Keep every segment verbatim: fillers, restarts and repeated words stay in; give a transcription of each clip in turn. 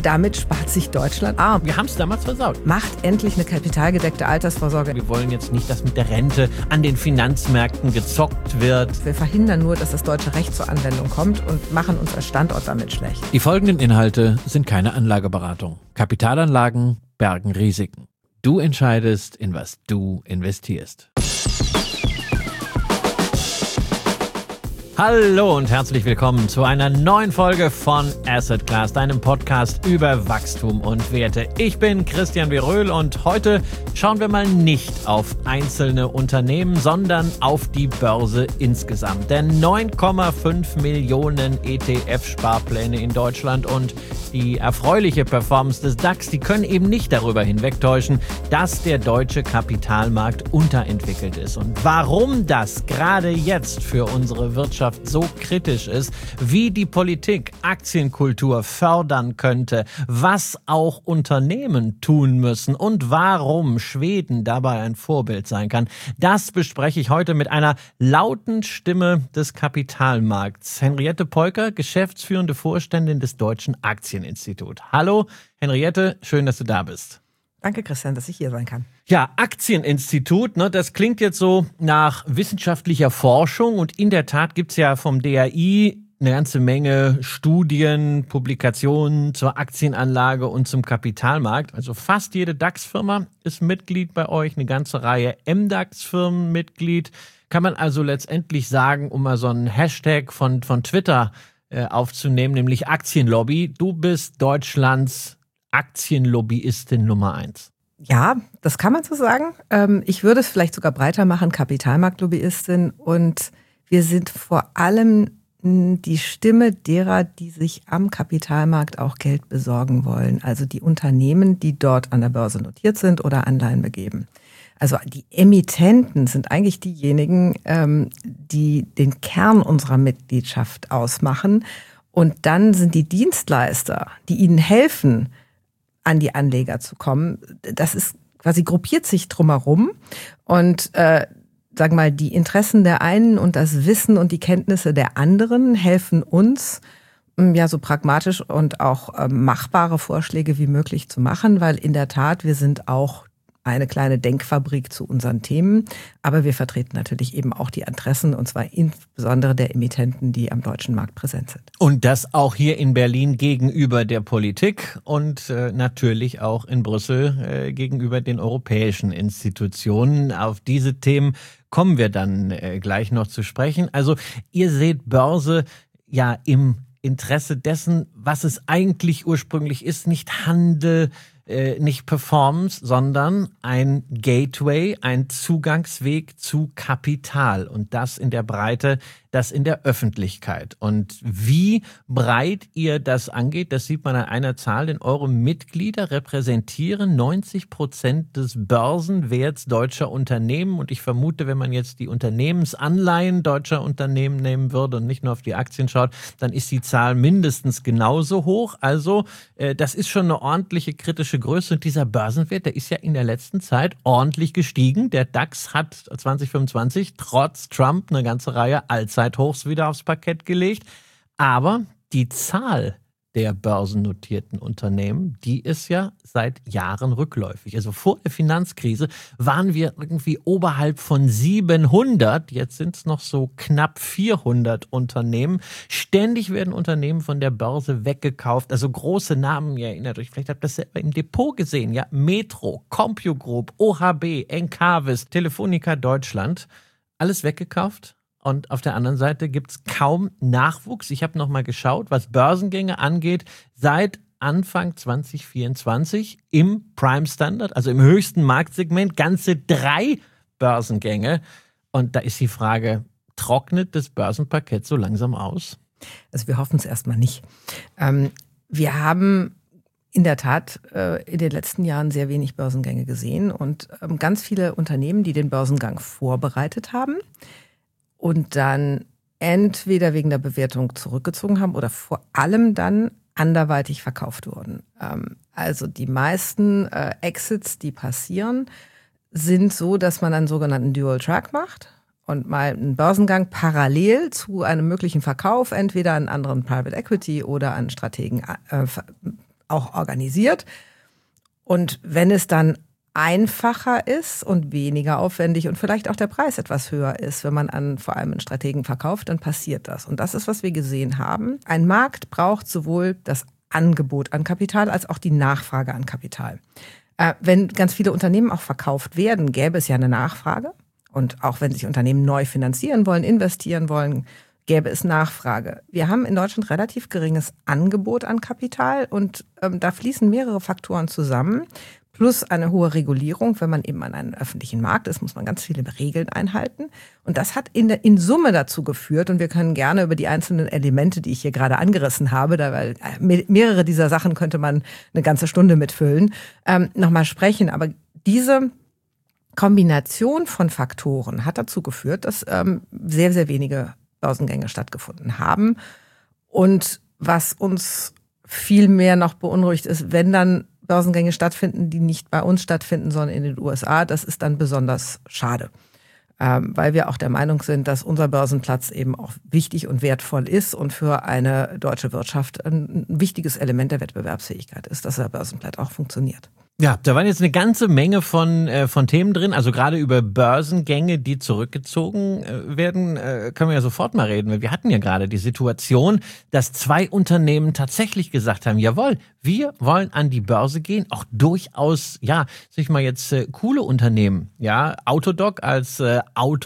Damit spart sich Deutschland arm. Wir haben es damals versaut. Macht endlich eine kapitalgedeckte Altersvorsorge. Wir wollen jetzt nicht, dass mit der Rente an den Finanzmärkten gezockt wird. Wir verhindern nur, dass das deutsche Recht zur Anwendung kommt und machen uns als Standort damit schlecht. Die folgenden Inhalte sind keine Anlageberatung. Kapitalanlagen bergen Risiken. Du entscheidest, in was du investierst. Hallo und herzlich willkommen zu einer neuen Folge von Asset Class, deinem Podcast über Wachstum und Werte. Ich bin Christian Veröhl und heute schauen wir mal nicht auf einzelne Unternehmen, sondern auf die Börse insgesamt. Denn neun Komma fünf Millionen E T F-Sparpläne in Deutschland und die erfreuliche Performance des DAX, die können eben nicht darüber hinwegtäuschen, dass der deutsche Kapitalmarkt unterentwickelt ist. Und warum das gerade jetzt für unsere Wirtschaft so kritisch ist, wie die Politik Aktienkultur fördern könnte, was auch Unternehmen tun müssen und warum Schweden dabei ein Vorbild sein kann, das bespreche ich heute mit einer lauten Stimme des Kapitalmarkts. Henriette Peuker, geschäftsführende Vorständin des Deutschen Aktieninstituts. Hallo Henriette, schön, dass du da bist. Danke, Christian, dass ich hier sein kann. Ja, Aktieninstitut, ne, das klingt jetzt so nach wissenschaftlicher Forschung und in der Tat gibt's ja vom D A I eine ganze Menge Studien, Publikationen zur Aktienanlage und zum Kapitalmarkt. Also fast jede DAX-Firma ist Mitglied bei euch, eine ganze Reihe M DAX-Firmen Mitglied. Kann man also letztendlich sagen, um mal so einen Hashtag von, von Twitter äh, aufzunehmen, nämlich Aktienlobby, du bist Deutschlands Aktienlobbyistin Nummer eins. Ja, das kann man so sagen. Ich würde es vielleicht sogar breiter machen, Kapitalmarktlobbyistin. Und wir sind vor allem die Stimme derer, die sich am Kapitalmarkt auch Geld besorgen wollen. Also die Unternehmen, die dort an der Börse notiert sind oder Anleihen begeben. Also die Emittenten sind eigentlich diejenigen, die den Kern unserer Mitgliedschaft ausmachen. Und dann sind die Dienstleister, die ihnen helfen, an die Anleger zu kommen. Das ist quasi gruppiert sich drumherum und äh, sagen wir mal, die Interessen der einen und das Wissen und die Kenntnisse der anderen helfen uns, ja so pragmatisch und auch äh, machbare Vorschläge wie möglich zu machen, weil in der Tat, wir sind auch eine kleine Denkfabrik zu unseren Themen, aber wir vertreten natürlich eben auch die Interessen, und zwar insbesondere der Emittenten, die am deutschen Markt präsent sind. Und das auch hier in Berlin gegenüber der Politik und äh, natürlich auch in Brüssel äh, gegenüber den europäischen Institutionen. Auf diese Themen kommen wir dann äh, gleich noch zu sprechen. Also ihr seht Börse ja im Interesse dessen, was es eigentlich ursprünglich ist, nicht Handel, nicht Performance, sondern ein Gateway, ein Zugangsweg zu Kapital und das in der Breite, das in der Öffentlichkeit. Und wie breit ihr das angeht, das sieht man an einer Zahl, denn eure Mitglieder repräsentieren neunzig Prozent des Börsenwerts deutscher Unternehmen und ich vermute, wenn man jetzt die Unternehmensanleihen deutscher Unternehmen nehmen würde und nicht nur auf die Aktien schaut, dann ist die Zahl mindestens genauso hoch. Also das ist schon eine ordentliche kritische Größe und dieser Börsenwert, der ist ja in der letzten Zeit ordentlich gestiegen. Der DAX hat zwanzig fünfundzwanzig trotz Trump eine ganze Reihe Allzeithochs wieder aufs Parkett gelegt. Aber die Zahl der börsennotierten Unternehmen, die ist ja seit Jahren rückläufig. Also vor der Finanzkrise waren wir irgendwie oberhalb von siebenhundert. Jetzt sind es noch so knapp vierhundert Unternehmen. Ständig werden Unternehmen von der Börse weggekauft. Also große Namen, ihr erinnert euch, vielleicht habt ihr das selber im Depot gesehen. Ja, Metro, CompuGroup, O H B, Encarvis, Telefonica Deutschland. Alles weggekauft. Und auf der anderen Seite gibt es kaum Nachwuchs. Ich habe noch mal geschaut, was Börsengänge angeht, seit Anfang zwanzig vierundzwanzig im Prime Standard, also im höchsten Marktsegment, ganze drei Börsengänge. Und da ist die Frage, trocknet das Börsenparkett so langsam aus? Also wir hoffen es erstmal nicht. Ähm, wir haben in der Tat äh, in den letzten Jahren sehr wenig Börsengänge gesehen und ähm, ganz viele Unternehmen, die den Börsengang vorbereitet haben, und dann entweder wegen der Bewertung zurückgezogen haben oder vor allem dann anderweitig verkauft wurden. Also die meisten Exits, die passieren, sind so, dass man einen sogenannten Dual Track macht und mal einen Börsengang parallel zu einem möglichen Verkauf entweder an anderen Private Equity oder an Strategen auch organisiert. Und wenn es dann einfacher ist und weniger aufwendig und vielleicht auch der Preis etwas höher ist, wenn man an vor allem einen Strategen verkauft, dann passiert das. Und das ist, was wir gesehen haben. Ein Markt braucht sowohl das Angebot an Kapital als auch die Nachfrage an Kapital. Äh, wenn ganz viele Unternehmen auch verkauft werden, gäbe es ja eine Nachfrage. Und auch wenn sich Unternehmen neu finanzieren wollen, investieren wollen, gäbe es Nachfrage. Wir haben in Deutschland relativ geringes Angebot an Kapital und ähm, da fließen mehrere Faktoren zusammen. Plus eine hohe Regulierung. Wenn man eben an einem öffentlichen Markt ist, muss man ganz viele Regeln einhalten. Und das hat in, der, in Summe dazu geführt, und wir können gerne über die einzelnen Elemente, die ich hier gerade angerissen habe, da, weil mehrere dieser Sachen könnte man eine ganze Stunde mitfüllen, ähm, nochmal sprechen. Aber diese Kombination von Faktoren hat dazu geführt, dass ähm, sehr, sehr wenige Börsengänge stattgefunden haben. Und was uns viel mehr noch beunruhigt ist, wenn dann Börsengänge stattfinden, die nicht bei uns stattfinden, sondern in den U S A, das ist dann besonders schade. Ähm, weil wir auch der Meinung sind, dass unser Börsenplatz eben auch wichtig und wertvoll ist und für eine deutsche Wirtschaft ein wichtiges Element der Wettbewerbsfähigkeit ist, dass der Börsenplatz auch funktioniert. Ja, da waren jetzt eine ganze Menge von äh, von Themen drin, also gerade über Börsengänge, die zurückgezogen äh, werden, äh, können wir ja sofort mal reden, weil wir hatten ja gerade die Situation, dass zwei Unternehmen tatsächlich gesagt haben, jawohl, wir wollen an die Börse gehen, auch durchaus, ja, sag ich mal jetzt äh, coole Unternehmen, ja, Autodoc als äh,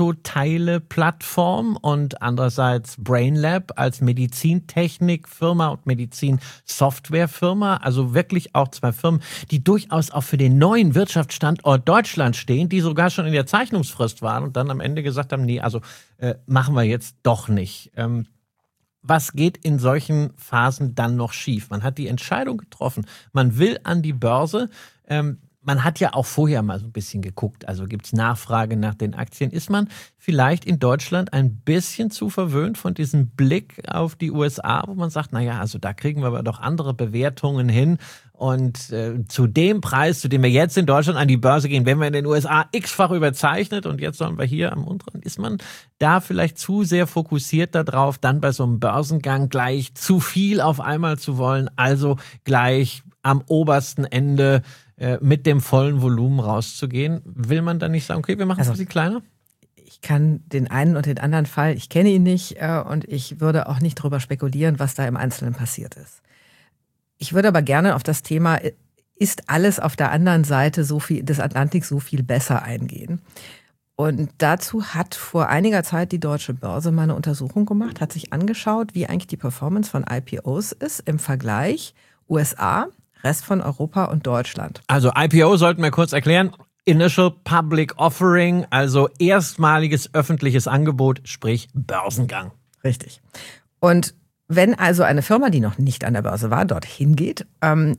Autoteile-Plattform und andererseits Brainlab als Medizintechnikfirma und Medizinsoftwarefirma, also wirklich auch zwei Firmen, die durchaus auch für den neuen Wirtschaftsstandort Deutschland stehen, die sogar schon in der Zeichnungsfrist waren und dann am Ende gesagt haben, nee, also äh, machen wir jetzt doch nicht. Ähm, was geht in solchen Phasen dann noch schief? Man hat die Entscheidung getroffen, man will an die Börse. Ähm, man hat ja auch vorher mal so ein bisschen geguckt, also gibt es Nachfrage nach den Aktien. Ist man vielleicht in Deutschland ein bisschen zu verwöhnt von diesem Blick auf die U S A, wo man sagt, naja, also da kriegen wir aber doch andere Bewertungen hin. Und äh, zu dem Preis, zu dem wir jetzt in Deutschland an die Börse gehen, wenn wir in den U S A x-fach überzeichnet und jetzt sollen wir hier am unteren, ist man da vielleicht zu sehr fokussiert darauf, dann bei so einem Börsengang gleich zu viel auf einmal zu wollen, also gleich am obersten Ende äh, mit dem vollen Volumen rauszugehen. Will man dann nicht sagen, okay, wir machen es also, ein bisschen kleiner? Ich kann den einen und den anderen Fall, ich kenne ihn nicht äh, und ich würde auch nicht darüber spekulieren, was da im Einzelnen passiert ist. Ich würde aber gerne auf das Thema, ist alles auf der anderen Seite so viel, des Atlantiks so viel besser eingehen. Und dazu hat vor einiger Zeit die Deutsche Börse mal eine Untersuchung gemacht, hat sich angeschaut, wie eigentlich die Performance von I P Os ist im Vergleich U S A, Rest von Europa und Deutschland. Also I P O sollten wir kurz erklären. Initial Public Offering, also erstmaliges öffentliches Angebot, sprich Börsengang. Richtig. Und wenn also eine Firma, die noch nicht an der Börse war, dorthin geht ähm,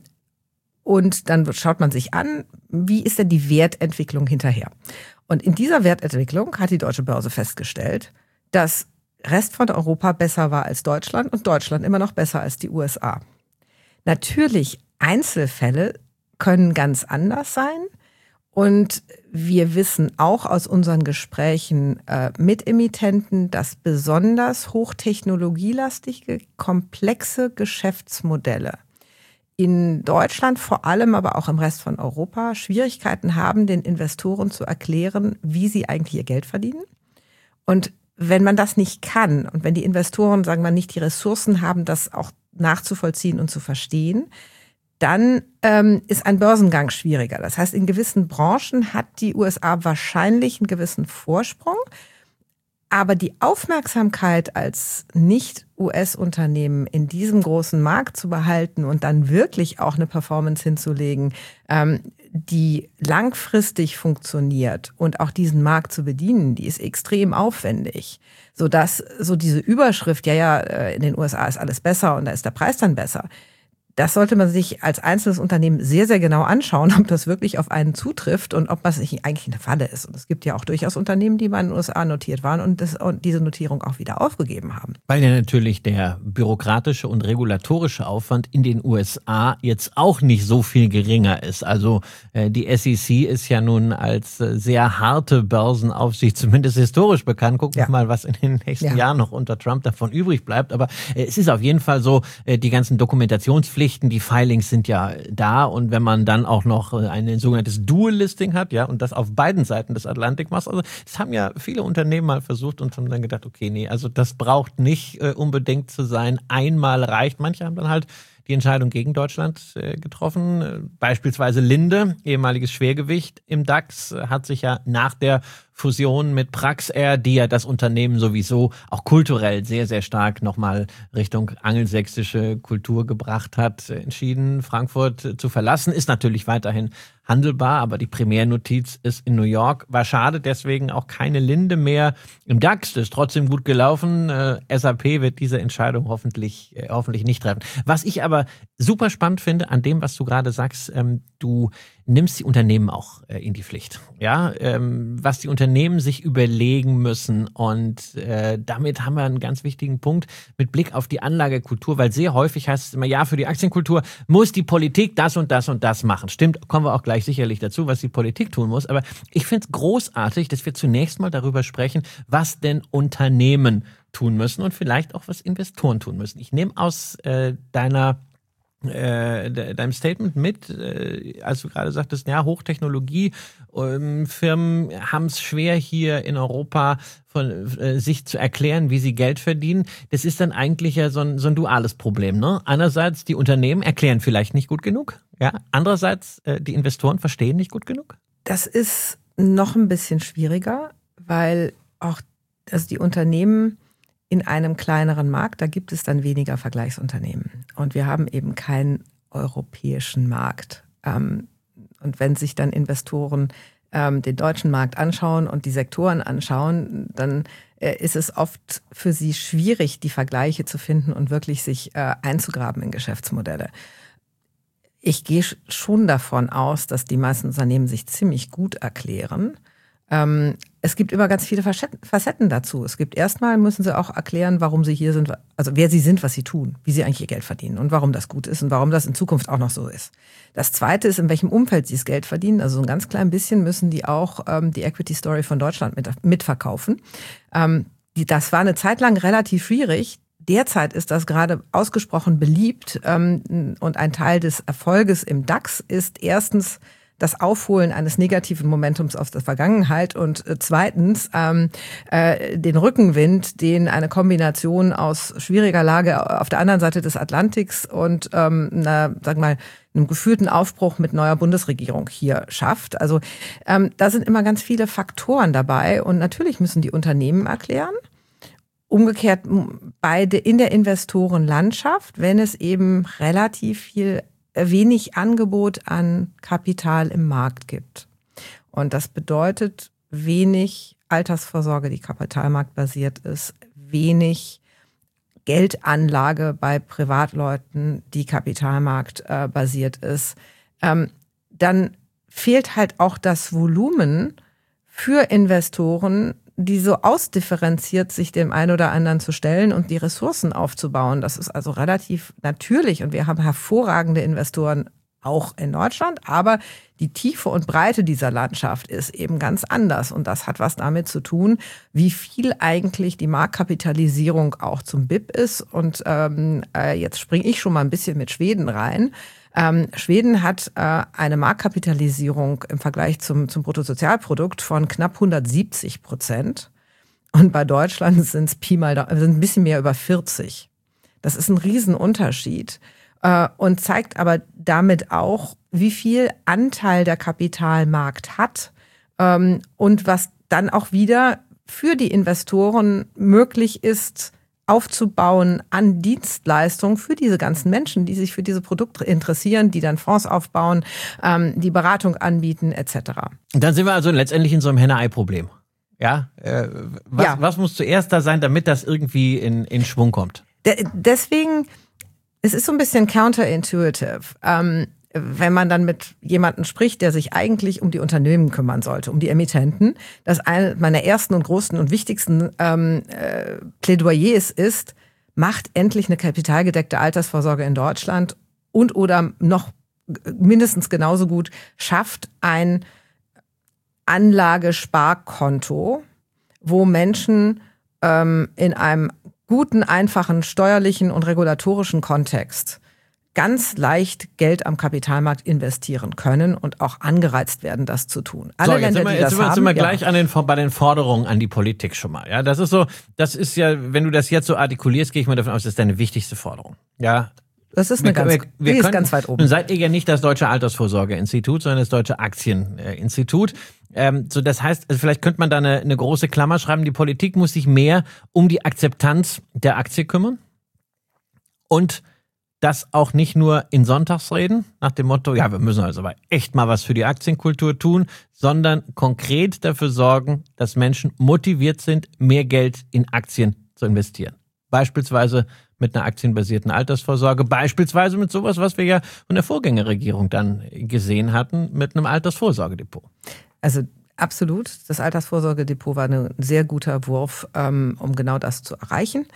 und dann schaut man sich an, wie ist denn die Wertentwicklung hinterher? Und in dieser Wertentwicklung hat die Deutsche Börse festgestellt, dass Rest von Europa besser war als Deutschland und Deutschland immer noch besser als die U S A. Natürlich, Einzelfälle können ganz anders sein. Und wir wissen auch aus unseren Gesprächen äh, mit Emittenten, dass besonders hochtechnologielastige, komplexe Geschäftsmodelle in Deutschland, vor allem aber auch im Rest von Europa, Schwierigkeiten haben, den Investoren zu erklären, wie sie eigentlich ihr Geld verdienen. Und wenn man das nicht kann und wenn die Investoren, sagen wir, nicht die Ressourcen haben, das auch nachzuvollziehen und zu verstehen, dann ähm, ist ein Börsengang schwieriger. Das heißt, in gewissen Branchen hat die U S A wahrscheinlich einen gewissen Vorsprung, aber die Aufmerksamkeit als Nicht-U S-Unternehmen in diesem großen Markt zu behalten und dann wirklich auch eine Performance hinzulegen, ähm, die langfristig funktioniert und auch diesen Markt zu bedienen, die ist extrem aufwendig. Sodass so diese Überschrift, ja, ja, in den U S A ist alles besser und da ist der Preis dann besser, das sollte man sich als einzelnes Unternehmen sehr, sehr genau anschauen, ob das wirklich auf einen zutrifft und ob das nicht eigentlich eine Falle ist. Und es gibt ja auch durchaus Unternehmen, die bei den U S A notiert waren und, das, und diese Notierung auch wieder aufgegeben haben. Weil ja natürlich der bürokratische und regulatorische Aufwand in den U S A jetzt auch nicht so viel geringer ist. Also äh, die S E C ist ja nun als äh, sehr harte Börsenaufsicht, zumindest historisch bekannt. Gucken wir ja. mal, was in den nächsten ja. Jahren noch unter Trump davon übrig bleibt. Aber äh, es ist auf jeden Fall so, äh, die ganzen Dokumentationspflichten, Geschichten, die Filings sind ja da und wenn man dann auch noch ein sogenanntes Dual-Listing hat, ja, und das auf beiden Seiten des Atlantik macht, also das haben ja viele Unternehmen mal versucht und haben dann gedacht, okay, nee, also das braucht nicht äh, unbedingt zu sein, einmal reicht. Manche haben dann halt die Entscheidung gegen Deutschland äh, getroffen. Beispielsweise Linde, ehemaliges Schwergewicht im DAX, hat sich ja nach der Fusion mit Praxair, die ja das Unternehmen sowieso auch kulturell sehr, sehr stark nochmal Richtung angelsächsische Kultur gebracht hat, entschieden, Frankfurt zu verlassen. Ist natürlich weiterhin handelbar, aber die Primärnotiz ist in New York. War schade, deswegen auch keine Linde mehr im DAX. Das ist trotzdem gut gelaufen. Äh, S A P wird diese Entscheidung hoffentlich, äh, hoffentlich nicht treffen. Was ich aber super spannend finde an dem, was du gerade sagst, ähm, du nimmst die Unternehmen auch äh, in die Pflicht. Ja, ähm, was die Unternehmen sich überlegen müssen. Und äh, damit haben wir einen ganz wichtigen Punkt mit Blick auf die Anlagekultur, weil sehr häufig heißt es immer, ja, für die Aktienkultur muss die Politik das und das und das machen. Stimmt, kommen wir auch gleich sicherlich dazu, was die Politik tun muss. Aber ich finde es großartig, dass wir zunächst mal darüber sprechen, was denn Unternehmen tun müssen und vielleicht auch was Investoren tun müssen. Ich nehme aus äh, deiner Äh, deinem Statement mit, äh, als du gerade sagtest, ja, Hochtechnologie-Firmen ähm, haben es schwer hier in Europa von äh, sich zu erklären, wie sie Geld verdienen. Das ist dann eigentlich ja so ein, so ein duales Problem, ne? Einerseits, die Unternehmen erklären vielleicht nicht gut genug, ja. Andererseits, äh, die Investoren verstehen nicht gut genug. Das ist noch ein bisschen schwieriger, weil auch also die Unternehmen in einem kleineren Markt, da gibt es dann weniger Vergleichsunternehmen. Und wir haben eben keinen europäischen Markt. Und wenn sich dann Investoren den deutschen Markt anschauen und die Sektoren anschauen, dann ist es oft für sie schwierig, die Vergleiche zu finden und wirklich sich einzugraben in Geschäftsmodelle. Ich gehe schon davon aus, dass die meisten Unternehmen sich ziemlich gut erklären. Es gibt immer ganz viele Facetten dazu. Es gibt erstmal, müssen sie auch erklären, warum sie hier sind, also wer sie sind, was sie tun, wie sie eigentlich ihr Geld verdienen und warum das gut ist und warum das in Zukunft auch noch so ist. Das Zweite ist, in welchem Umfeld sie das Geld verdienen. Also so ein ganz klein bisschen müssen die auch ähm, die Equity Story von Deutschland mit, mitverkaufen. Ähm, die, das war eine Zeit lang relativ schwierig. Derzeit ist das gerade ausgesprochen beliebt ähm, und ein Teil des Erfolges im DAX ist erstens das Aufholen eines negativen Momentums aus der Vergangenheit und äh, zweitens ähm, äh, den Rückenwind, den eine Kombination aus schwieriger Lage auf der anderen Seite des Atlantiks und ähm, einer, sag mal, einem gefühlten Aufbruch mit neuer Bundesregierung hier schafft. Also ähm, da sind immer ganz viele Faktoren dabei und natürlich müssen die Unternehmen erklären. Umgekehrt beide in der Investorenlandschaft, wenn es eben relativ viel wenig Angebot an Kapital im Markt gibt. Und das bedeutet wenig Altersvorsorge, die kapitalmarktbasiert ist, wenig Geldanlage bei Privatleuten, die kapitalmarktbasiert ist. Ähm, dann fehlt halt auch das Volumen für Investoren, die so ausdifferenziert sich dem einen oder anderen zu stellen und die Ressourcen aufzubauen. Das ist also relativ natürlich und wir haben hervorragende Investoren auch in Deutschland, aber die Tiefe und Breite dieser Landschaft ist eben ganz anders und das hat was damit zu tun, wie viel eigentlich die Marktkapitalisierung auch zum B I P ist und ähm, äh, jetzt springe ich schon mal ein bisschen mit Schweden rein. Ähm, Schweden hat äh, eine Marktkapitalisierung im Vergleich zum, zum Bruttosozialprodukt von knapp hundertsiebzig Prozent. Und bei Deutschland sind es Pi mal da, sind ein bisschen mehr über vierzig. Das ist ein Riesenunterschied äh, und zeigt aber damit auch, wie viel Anteil der Kapitalmarkt hat ähm, und was dann auch wieder für die Investoren möglich ist, aufzubauen an Dienstleistungen für diese ganzen Menschen, die sich für diese Produkte interessieren, die dann Fonds aufbauen, ähm, die Beratung anbieten et cetera. Dann sind wir also letztendlich in so einem Henne-Ei-Problem. Ja, äh, was, ja. was muss zuerst da sein, damit das irgendwie in, in Schwung kommt? De- deswegen, es ist so ein bisschen counterintuitive. Ähm, wenn man dann mit jemandem spricht, der sich eigentlich um die Unternehmen kümmern sollte, um die Emittenten, dass eine meiner ersten und großen und wichtigsten ähm, äh, Plädoyers ist, macht endlich eine kapitalgedeckte Altersvorsorge in Deutschland und oder noch mindestens genauso gut, schafft ein Anlagesparkonto, wo Menschen ähm, in einem guten, einfachen, steuerlichen und regulatorischen Kontext ganz leicht Geld am Kapitalmarkt investieren können und auch angereizt werden, das zu tun. Alle so, jetzt Länder, sind wir, die jetzt das sind wir, haben, sind wir ja. gleich an den, bei den Forderungen an die Politik schon mal. Ja, das ist so, das ist ja, wenn du das jetzt so artikulierst, gehe ich mal davon aus, das ist deine wichtigste Forderung. Ja. Das ist eine wir, ganz, wir, wir die können, ist ganz weit oben. Nun seid ihr ja nicht das Deutsche Altersvorsorgeinstitut, sondern das Deutsche Aktieninstitut. Ähm, so, das heißt, also vielleicht könnte man da eine, eine große Klammer schreiben. Die Politik muss sich mehr um die Akzeptanz der Aktie kümmern. Und das auch nicht nur in Sonntagsreden, nach dem Motto, ja, wir müssen also aber echt mal was für die Aktienkultur tun, sondern konkret dafür sorgen, dass Menschen motiviert sind, mehr Geld in Aktien zu investieren. Beispielsweise mit einer aktienbasierten Altersvorsorge, beispielsweise mit sowas, was wir ja von der Vorgängerregierung dann gesehen hatten, mit einem Altersvorsorgedepot. Also absolut, das Altersvorsorgedepot war ein sehr guter Wurf, ähm, um genau das zu erreichen.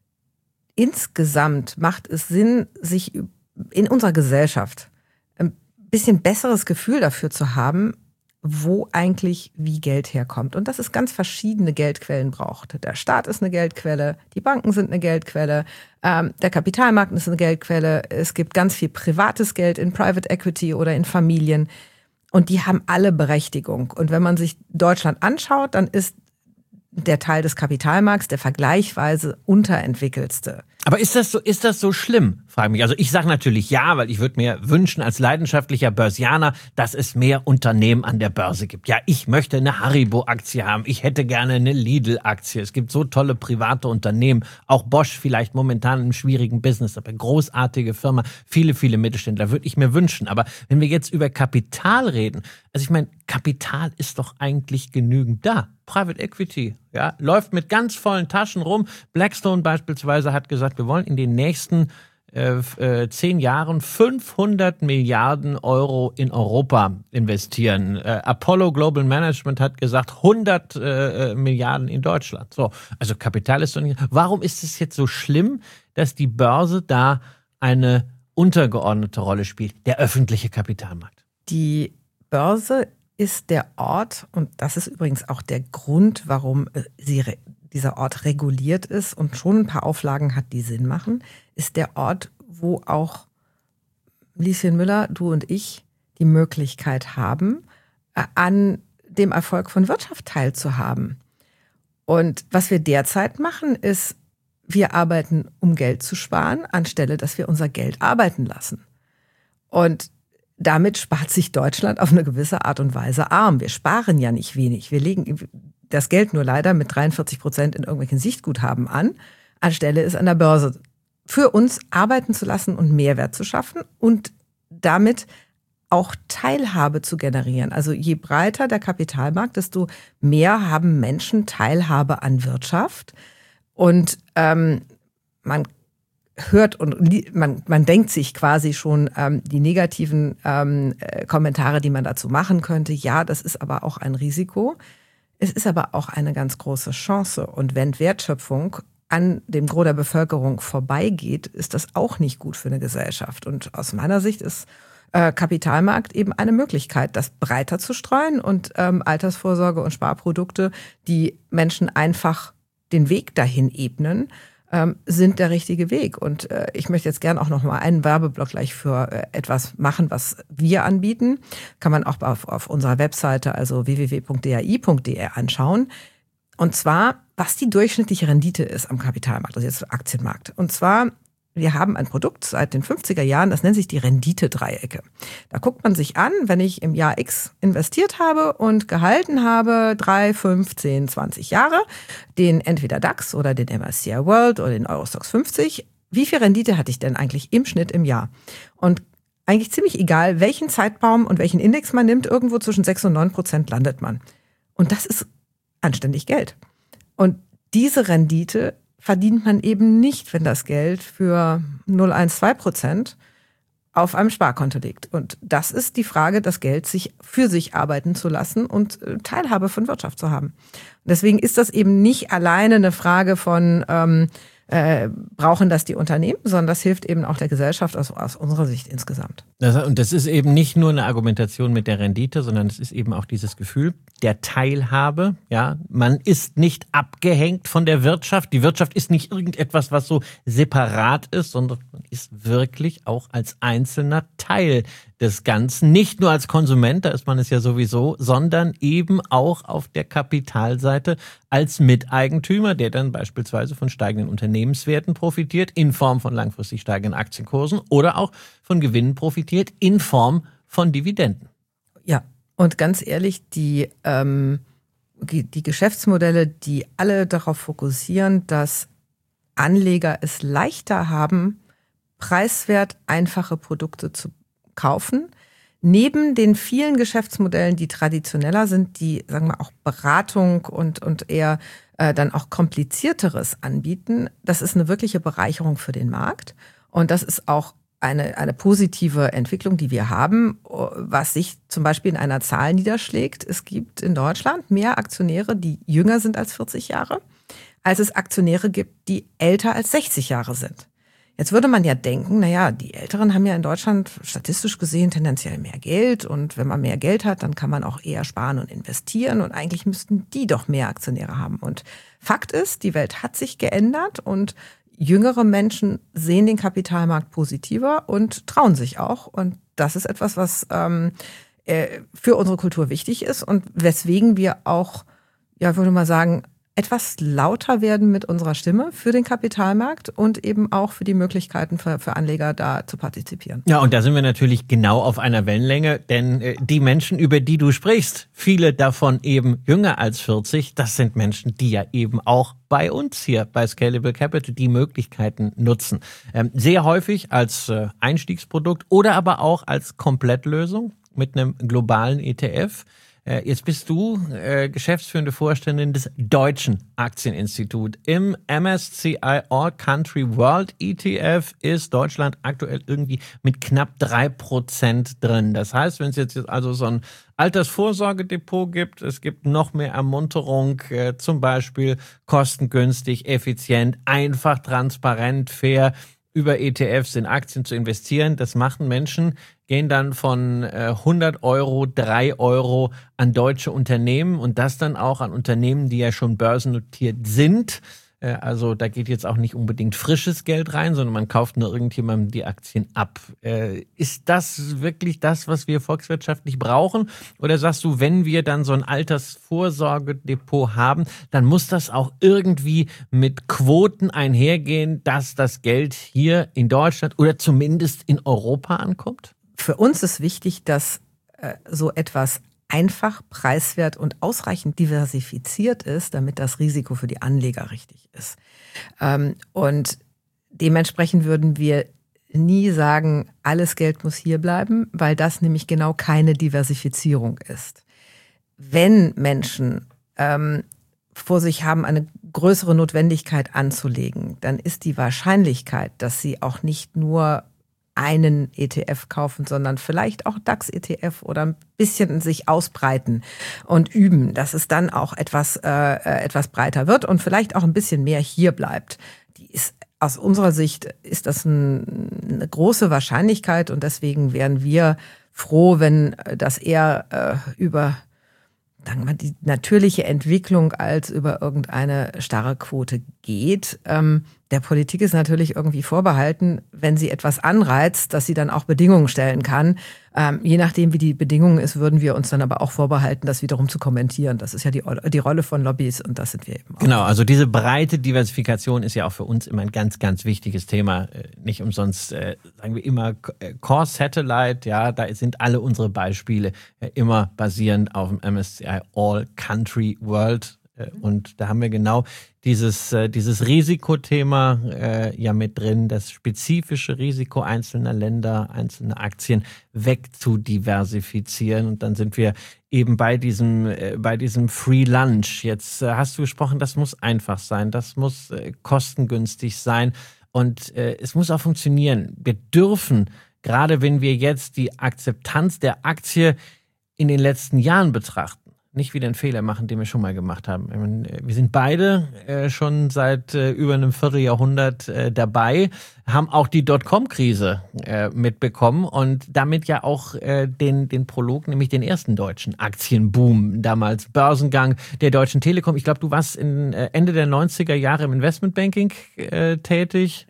Insgesamt macht es Sinn, sich in unserer Gesellschaft ein bisschen besseres Gefühl dafür zu haben, wo eigentlich wie Geld herkommt. Und dass es ganz verschiedene Geldquellen braucht. Der Staat ist eine Geldquelle, die Banken sind eine Geldquelle, ähm, der Kapitalmarkt ist eine Geldquelle, es gibt ganz viel privates Geld in Private Equity oder in Familien. Und die haben alle Berechtigung. Und wenn man sich Deutschland anschaut, dann ist der Teil des Kapitalmarkts der vergleichsweise unterentwickelste. Aber ist das so, ist das so schlimm? Frage mich. Also ich sage natürlich ja, weil ich würde mir wünschen als leidenschaftlicher Börsianer, dass es mehr Unternehmen an der Börse gibt. Ja, ich möchte eine Haribo-Aktie haben. Ich hätte gerne eine Lidl-Aktie. Es gibt so tolle private Unternehmen. Auch Bosch vielleicht momentan im schwierigen Business, aber großartige Firma. Viele, viele Mittelständler würde ich mir wünschen. Aber wenn wir jetzt über Kapital reden, also ich meine, Kapital ist doch eigentlich genügend da. Private Equity, ja, läuft mit ganz vollen Taschen rum. Blackstone beispielsweise hat gesagt, wir wollen in den nächsten äh, äh, zehn Jahren fünfhundert Milliarden Euro in Europa investieren. Äh, Apollo Global Management hat gesagt, hundert äh, Milliarden in Deutschland. So, also Kapital ist doch nicht. Warum ist es jetzt so schlimm, dass die Börse da eine untergeordnete Rolle spielt, der öffentliche Kapitalmarkt? Die Börse ist der Ort, und das ist übrigens auch der Grund, warum sie, dieser Ort reguliert ist und schon ein paar Auflagen hat, die Sinn machen, ist der Ort, wo auch Lieschen Müller, du und ich die Möglichkeit haben, an dem Erfolg von Wirtschaft teilzuhaben. Und was wir derzeit machen, ist, wir arbeiten, um Geld zu sparen, anstelle, dass wir unser Geld arbeiten lassen. Und damit spart sich Deutschland auf eine gewisse Art und Weise arm. Wir sparen ja nicht wenig. Wir legen das Geld nur leider mit dreiundvierzig Prozent in irgendwelchen Sichtguthaben an, anstelle es an der Börse für uns arbeiten zu lassen und Mehrwert zu schaffen und damit auch Teilhabe zu generieren. Also je breiter der Kapitalmarkt, desto mehr haben Menschen Teilhabe an Wirtschaft. Und ähm, man hört und man, man denkt sich quasi schon ähm, die negativen ähm, äh, Kommentare, die man dazu machen könnte. Ja, das ist aber auch ein Risiko. Es ist aber auch eine ganz große Chance. Und wenn Wertschöpfung an dem Gros der Bevölkerung vorbeigeht, ist das auch nicht gut für eine Gesellschaft. Und aus meiner Sicht ist äh, Kapitalmarkt eben eine Möglichkeit, das breiter zu streuen und ähm, Altersvorsorge und Sparprodukte, die Menschen einfach den Weg dahin ebnen, sind der richtige Weg. Und äh, ich möchte jetzt gerne auch noch mal einen Werbeblock gleich für äh, etwas machen, was wir anbieten. Kann man auch auf, auf unserer Webseite, also w w w punkt d a i punkt d e anschauen. Und zwar, was die durchschnittliche Rendite ist am Kapitalmarkt, also jetzt Aktienmarkt. Und zwar, wir haben ein Produkt seit den fünfziger Jahren, das nennt sich die Renditedreiecke. Da guckt man sich an, wenn ich im Jahr X investiert habe und gehalten habe, drei, fünf, zehn, zwanzig Jahre, den entweder DAX oder den M S C I World oder den Eurostoxx fünfzig, wie viel Rendite hatte ich denn eigentlich im Schnitt im Jahr? Und eigentlich ziemlich egal, welchen Zeitraum und welchen Index man nimmt, irgendwo zwischen sechs und neun Prozent landet man. Und das ist anständig Geld. Und diese Rendite verdient man eben nicht, wenn das Geld für null Komma eins zwei Prozent auf einem Sparkonto liegt. Und das ist die Frage, das Geld sich für sich arbeiten zu lassen und Teilhabe von Wirtschaft zu haben. Und deswegen ist das eben nicht alleine eine Frage von, ähm, äh, brauchen das die Unternehmen, sondern das hilft eben auch der Gesellschaft aus, aus unserer Sicht insgesamt. Das, und das ist eben nicht nur eine Argumentation mit der Rendite, sondern es ist eben auch dieses Gefühl der Teilhabe. Ja, man ist nicht abgehängt von der Wirtschaft. Die Wirtschaft ist nicht irgendetwas, was so separat ist, sondern man ist wirklich auch als einzelner Teil des Ganzen. Nicht nur als Konsument, da ist man es ja sowieso, sondern eben auch auf der Kapitalseite als Miteigentümer, der dann beispielsweise von steigenden Unternehmenswerten profitiert, in Form von langfristig steigenden Aktienkursen oder auch von Gewinnen profitiert, in Form von Dividenden. Ja, und ganz ehrlich, die, ähm, die, die Geschäftsmodelle, die alle darauf fokussieren, dass Anleger es leichter haben, preiswert einfache Produkte zu kaufen, neben den vielen Geschäftsmodellen, die traditioneller sind, die, sagen wir, auch Beratung und, und eher äh, dann auch komplizierteres anbieten, das ist eine wirkliche Bereicherung für den Markt. Und das ist auch eine, eine positive Entwicklung, die wir haben, was sich zum Beispiel in einer Zahl niederschlägt. Es gibt in Deutschland mehr Aktionäre, die jünger sind als vierzig Jahre, als es Aktionäre gibt, die älter als sechzig Jahre sind. Jetzt würde man ja denken, naja, die Älteren haben ja in Deutschland statistisch gesehen tendenziell mehr Geld und wenn man mehr Geld hat, dann kann man auch eher sparen und investieren und eigentlich müssten die doch mehr Aktionäre haben. Und Fakt ist, die Welt hat sich geändert und jüngere Menschen sehen den Kapitalmarkt positiver und trauen sich auch. Und das ist etwas, was ähm, äh, für unsere Kultur wichtig ist und weswegen wir auch, ja, würde mal sagen, etwas lauter werden mit unserer Stimme für den Kapitalmarkt und eben auch für die Möglichkeiten für, für Anleger da zu partizipieren. Ja, und da sind wir natürlich genau auf einer Wellenlänge, denn äh, die Menschen, über die du sprichst, viele davon eben jünger als vierzig, das sind Menschen, die ja eben auch bei uns hier bei Scalable Capital die Möglichkeiten nutzen. Ähm, sehr häufig als äh, Einstiegsprodukt oder aber auch als Komplettlösung mit einem globalen E T F. Jetzt bist du äh, geschäftsführende Vorständin des Deutschen Aktieninstituts. Im M S C I All Country World E T F ist Deutschland aktuell irgendwie mit knapp drei Prozent drin. Das heißt, wenn es jetzt also so ein Altersvorsorgedepot gibt, es gibt noch mehr Ermunterung, äh, zum Beispiel kostengünstig, effizient, einfach, transparent, fair, über E T Fs in Aktien zu investieren. Das machen Menschen, gehen dann von äh, hundert Euro, drei Euro an deutsche Unternehmen und das dann auch an Unternehmen, die ja schon börsennotiert sind. Äh, also da geht jetzt auch nicht unbedingt frisches Geld rein, sondern man kauft nur irgendjemandem die Aktien ab. Äh, ist das wirklich das, was wir volkswirtschaftlich brauchen? Oder sagst du, wenn wir dann so ein Altersvorsorgedepot haben, dann muss das auch irgendwie mit Quoten einhergehen, dass das Geld hier in Deutschland oder zumindest in Europa ankommt? Für uns ist wichtig, dass äh, so etwas einfach, preiswert und ausreichend diversifiziert ist, damit das Risiko für die Anleger richtig ist. Ähm, und dementsprechend würden wir nie sagen, alles Geld muss hier bleiben, weil das nämlich genau keine Diversifizierung ist. Wenn Menschen ähm, vor sich haben, eine größere Notwendigkeit anzulegen, dann ist die Wahrscheinlichkeit, dass sie auch nicht nur einen E T F kaufen, sondern vielleicht auch DAX-E T F oder ein bisschen sich ausbreiten und üben, dass es dann auch etwas, äh, etwas breiter wird und vielleicht auch ein bisschen mehr hier bleibt. Die ist, aus unserer Sicht ist das ein, eine große Wahrscheinlichkeit und deswegen wären wir froh, wenn das eher äh, über sagen wir, die natürliche Entwicklung als über irgendeine starre Quote geht. Ähm, der Politik ist natürlich irgendwie vorbehalten, wenn sie etwas anreizt, dass sie dann auch Bedingungen stellen kann. Ähm, je nachdem, wie die Bedingungen ist, würden wir uns dann aber auch vorbehalten, das wiederum zu kommentieren. Das ist ja die, die Rolle von Lobbys und das sind wir eben auch. Genau, also diese breite Diversifikation ist ja auch für uns immer ein ganz, ganz wichtiges Thema. Nicht umsonst äh, sagen wir immer Core Satellite, ja, da sind alle unsere Beispiele äh, immer basierend auf dem M S C I All Country World. Und da haben wir genau dieses, dieses Risikothema äh, ja mit drin, das spezifische Risiko einzelner Länder, einzelner Aktien wegzudiversifizieren. Und dann sind wir eben bei diesem, äh, bei diesem Free Lunch. Jetzt äh, hast du gesprochen, das muss einfach sein, das muss äh, kostengünstig sein und äh, es muss auch funktionieren. Wir dürfen, gerade wenn wir jetzt die Akzeptanz der Aktie in den letzten Jahren betrachten, nicht wieder einen Fehler machen, den wir schon mal gemacht haben. Wir sind beide äh, schon seit äh, über einem Vierteljahrhundert äh, dabei, haben auch die Dotcom-Krise äh, mitbekommen und damit ja auch äh, den, den Prolog, nämlich den ersten deutschen Aktienboom, damals Börsengang der Deutschen Telekom. Ich glaube, du warst in, äh, Ende der neunziger Jahre im Investmentbanking äh, tätig.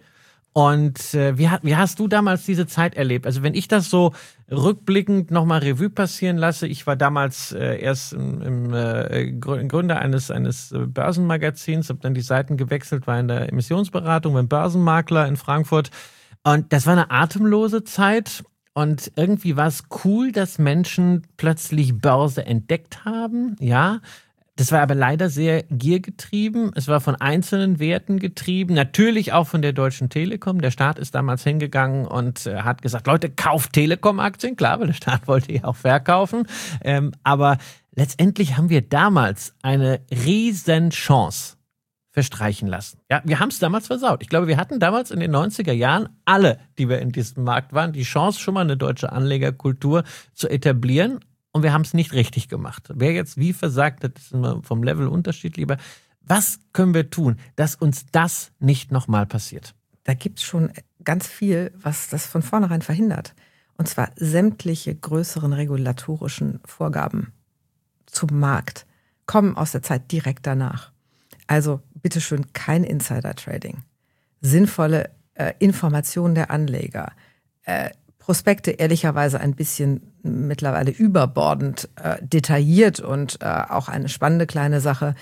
Und äh, wie, wie hast du damals diese Zeit erlebt? Also wenn ich das so rückblickend nochmal Revue passieren lasse, ich war damals äh, erst im, im äh, Gründer eines, eines Börsenmagazins, habe dann die Seiten gewechselt, war in der Emissionsberatung beim Börsenmakler in Frankfurt. Und das war eine atemlose Zeit. Und irgendwie war es cool, dass Menschen plötzlich Börse entdeckt haben, ja. Das war aber leider sehr giergetrieben. Es war von einzelnen Werten getrieben, natürlich auch von der Deutschen Telekom. Der Staat ist damals hingegangen und äh, hat gesagt, Leute, kauft Telekom-Aktien. Klar, weil der Staat wollte ja auch verkaufen. Ähm, aber letztendlich haben wir damals eine riesen Chance verstreichen lassen. Ja, wir haben es damals versaut. Ich glaube, wir hatten damals in den neunziger Jahren alle, die wir in diesem Markt waren, die Chance, schon mal eine deutsche Anlegerkultur zu etablieren. Und wir haben es nicht richtig gemacht. Wer jetzt wie versagt hat, ist immer vom Level unterschiedlich. Aber was können wir tun, dass uns das nicht nochmal passiert? Da gibt es schon ganz viel, was das von vornherein verhindert. Und zwar sämtliche größeren regulatorischen Vorgaben zum Markt kommen aus der Zeit direkt danach. Also bitteschön kein Insider-Trading. Sinnvolle äh, Informationen der Anleger. Äh, Prospekte ehrlicherweise ein bisschen mittlerweile überbordend äh, detailliert und äh, auch eine spannende kleine Sache.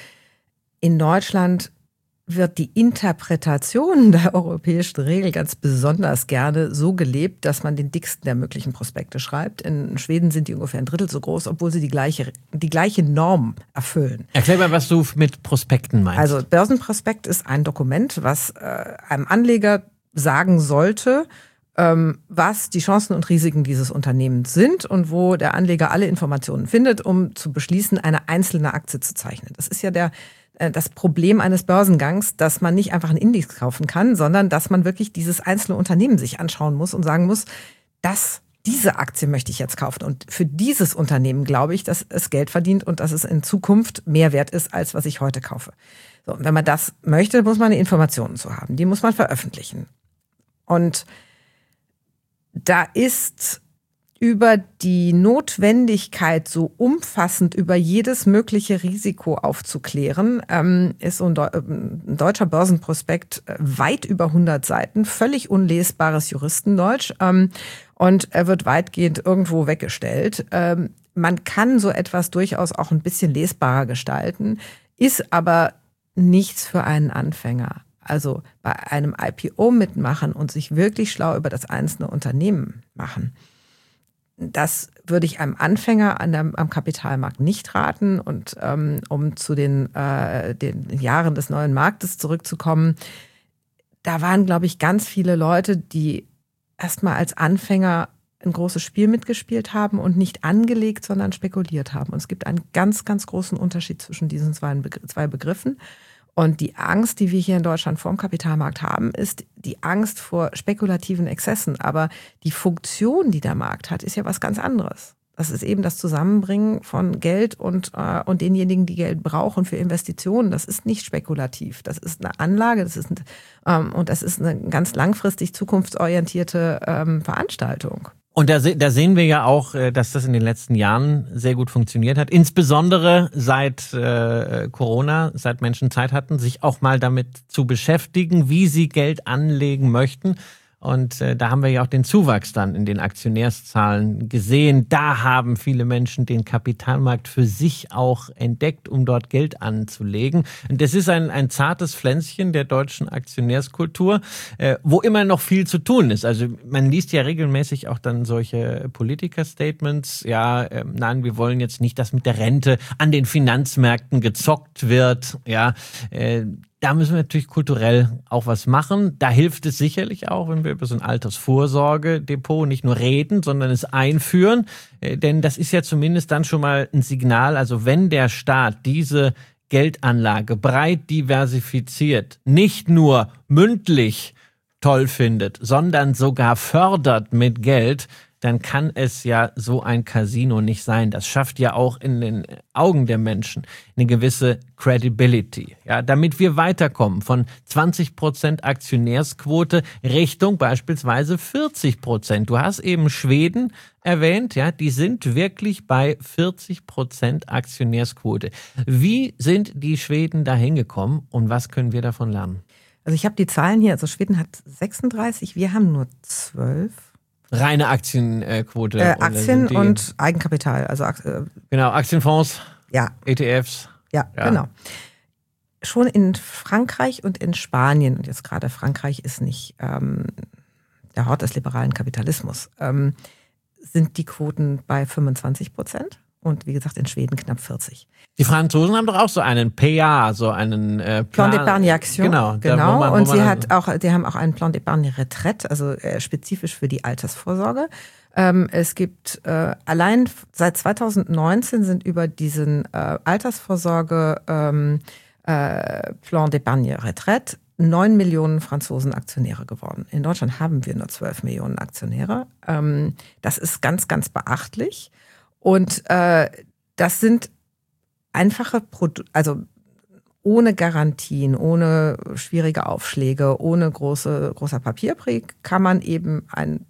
In Deutschland wird die Interpretation der europäischen Regel ganz besonders gerne so gelebt, dass man den dicksten der möglichen Prospekte schreibt. In Schweden sind die ungefähr ein Drittel so groß, obwohl sie die gleiche, die gleiche Norm erfüllen. Erklär mal, was du mit Prospekten meinst. Also Börsenprospekt ist ein Dokument, was äh, einem Anleger sagen sollte, was die Chancen und Risiken dieses Unternehmens sind und wo der Anleger alle Informationen findet, um zu beschließen, eine einzelne Aktie zu zeichnen. Das ist ja der, das Problem eines Börsengangs, dass man nicht einfach einen Index kaufen kann, sondern dass man wirklich dieses einzelne Unternehmen sich anschauen muss und sagen muss, dass diese Aktie möchte ich jetzt kaufen. Und für dieses Unternehmen glaube ich, dass es Geld verdient und dass es in Zukunft mehr wert ist, als was ich heute kaufe. So, und wenn man das möchte, muss man Informationen zu haben. Die muss man veröffentlichen. Und da ist über die Notwendigkeit, so umfassend über jedes mögliche Risiko aufzuklären, ähm, ist so ein, Deu- ein deutscher Börsenprospekt weit über hundert Seiten, völlig unlesbares Juristendeutsch, ähm, und er wird weitgehend irgendwo weggestellt. Ähm, man kann so etwas durchaus auch ein bisschen lesbarer gestalten, ist aber nichts für einen Anfänger. Also bei einem I P O mitmachen und sich wirklich schlau über das einzelne Unternehmen machen, das würde ich einem Anfänger an der, am Kapitalmarkt nicht raten. Und ähm, um zu den, äh, den Jahren des neuen Marktes zurückzukommen, da waren, glaube ich, ganz viele Leute, die erstmal als Anfänger ein großes Spiel mitgespielt haben und nicht angelegt, sondern spekuliert haben. Und es gibt einen ganz, ganz großen Unterschied zwischen diesen zwei, Begr- zwei Begriffen. Und die Angst, die wir hier in Deutschland vor dem Kapitalmarkt haben, ist die Angst vor spekulativen Exzessen. Aber die Funktion, die der Markt hat, ist ja was ganz anderes. Das ist eben das Zusammenbringen von Geld und, äh, und denjenigen, die Geld brauchen für Investitionen. Das ist nicht spekulativ. Das ist eine Anlage, das ist ein, ähm, und das ist eine ganz langfristig zukunftsorientierte ähm, Veranstaltung. Und da, da sehen wir ja auch, dass das in den letzten Jahren sehr gut funktioniert hat. Insbesondere seit äh, Corona, seit Menschen Zeit hatten, sich auch mal damit zu beschäftigen, wie sie Geld anlegen möchten. Und äh, da haben wir ja auch den Zuwachs dann in den Aktionärszahlen gesehen. Da haben viele Menschen den Kapitalmarkt für sich auch entdeckt, um dort Geld anzulegen. Und das ist ein, ein zartes Pflänzchen der deutschen Aktionärskultur, äh, wo immer noch viel zu tun ist. Also man liest ja regelmäßig auch dann solche Politiker-Statements. Ja, äh, nein, wir wollen jetzt nicht, dass mit der Rente an den Finanzmärkten gezockt wird. Ja, äh, Da müssen wir natürlich kulturell auch was machen. Da hilft es sicherlich auch, wenn wir über so ein Altersvorsorgedepot nicht nur reden, sondern es einführen. Denn das ist ja zumindest dann schon mal ein Signal. Also wenn der Staat diese Geldanlage breit diversifiziert, nicht nur mündlich toll findet, sondern sogar fördert mit Geld, dann kann es ja so ein Casino nicht sein. Das schafft ja auch in den Augen der Menschen eine gewisse Credibility. Ja, damit wir weiterkommen von zwanzig Prozent Aktionärsquote Richtung beispielsweise vierzig Prozent. Du hast eben Schweden erwähnt, ja, die sind wirklich bei vierzig Prozent Aktionärsquote. Wie sind die Schweden da hingekommen und was können wir davon lernen? Also ich habe die Zahlen hier, also Schweden hat sechsunddreißig, wir haben nur zwölf. Reine Aktienquote. Äh, Aktien und Eigenkapital, also äh, genau, Aktienfonds, ja. E T Fs. Ja, ja, genau. Schon in Frankreich und in Spanien, und jetzt gerade Frankreich ist nicht ähm, der Hort des liberalen Kapitalismus, ähm, sind die Quoten bei fünfundzwanzig Prozent und wie gesagt in Schweden knapp vierzig. Die Franzosen haben doch auch so einen P A, so einen äh, Plan, Plan d'épargne action. Genau, genau. Da, wo man, wo und sie man hat auch, die haben auch einen Plan d'épargne retraite, also äh, spezifisch für die Altersvorsorge. Ähm, es gibt äh, allein seit zweitausendneunzehn sind über diesen äh, Altersvorsorge ähm, äh, Plan d'épargne retraite neun Millionen Franzosen Aktionäre geworden. In Deutschland haben wir nur zwölf Millionen Aktionäre. Ähm, das ist ganz, ganz beachtlich. Und äh, das sind einfache Produkte, also ohne Garantien, ohne schwierige Aufschläge, ohne große, großer Papierkrieg kann man eben ein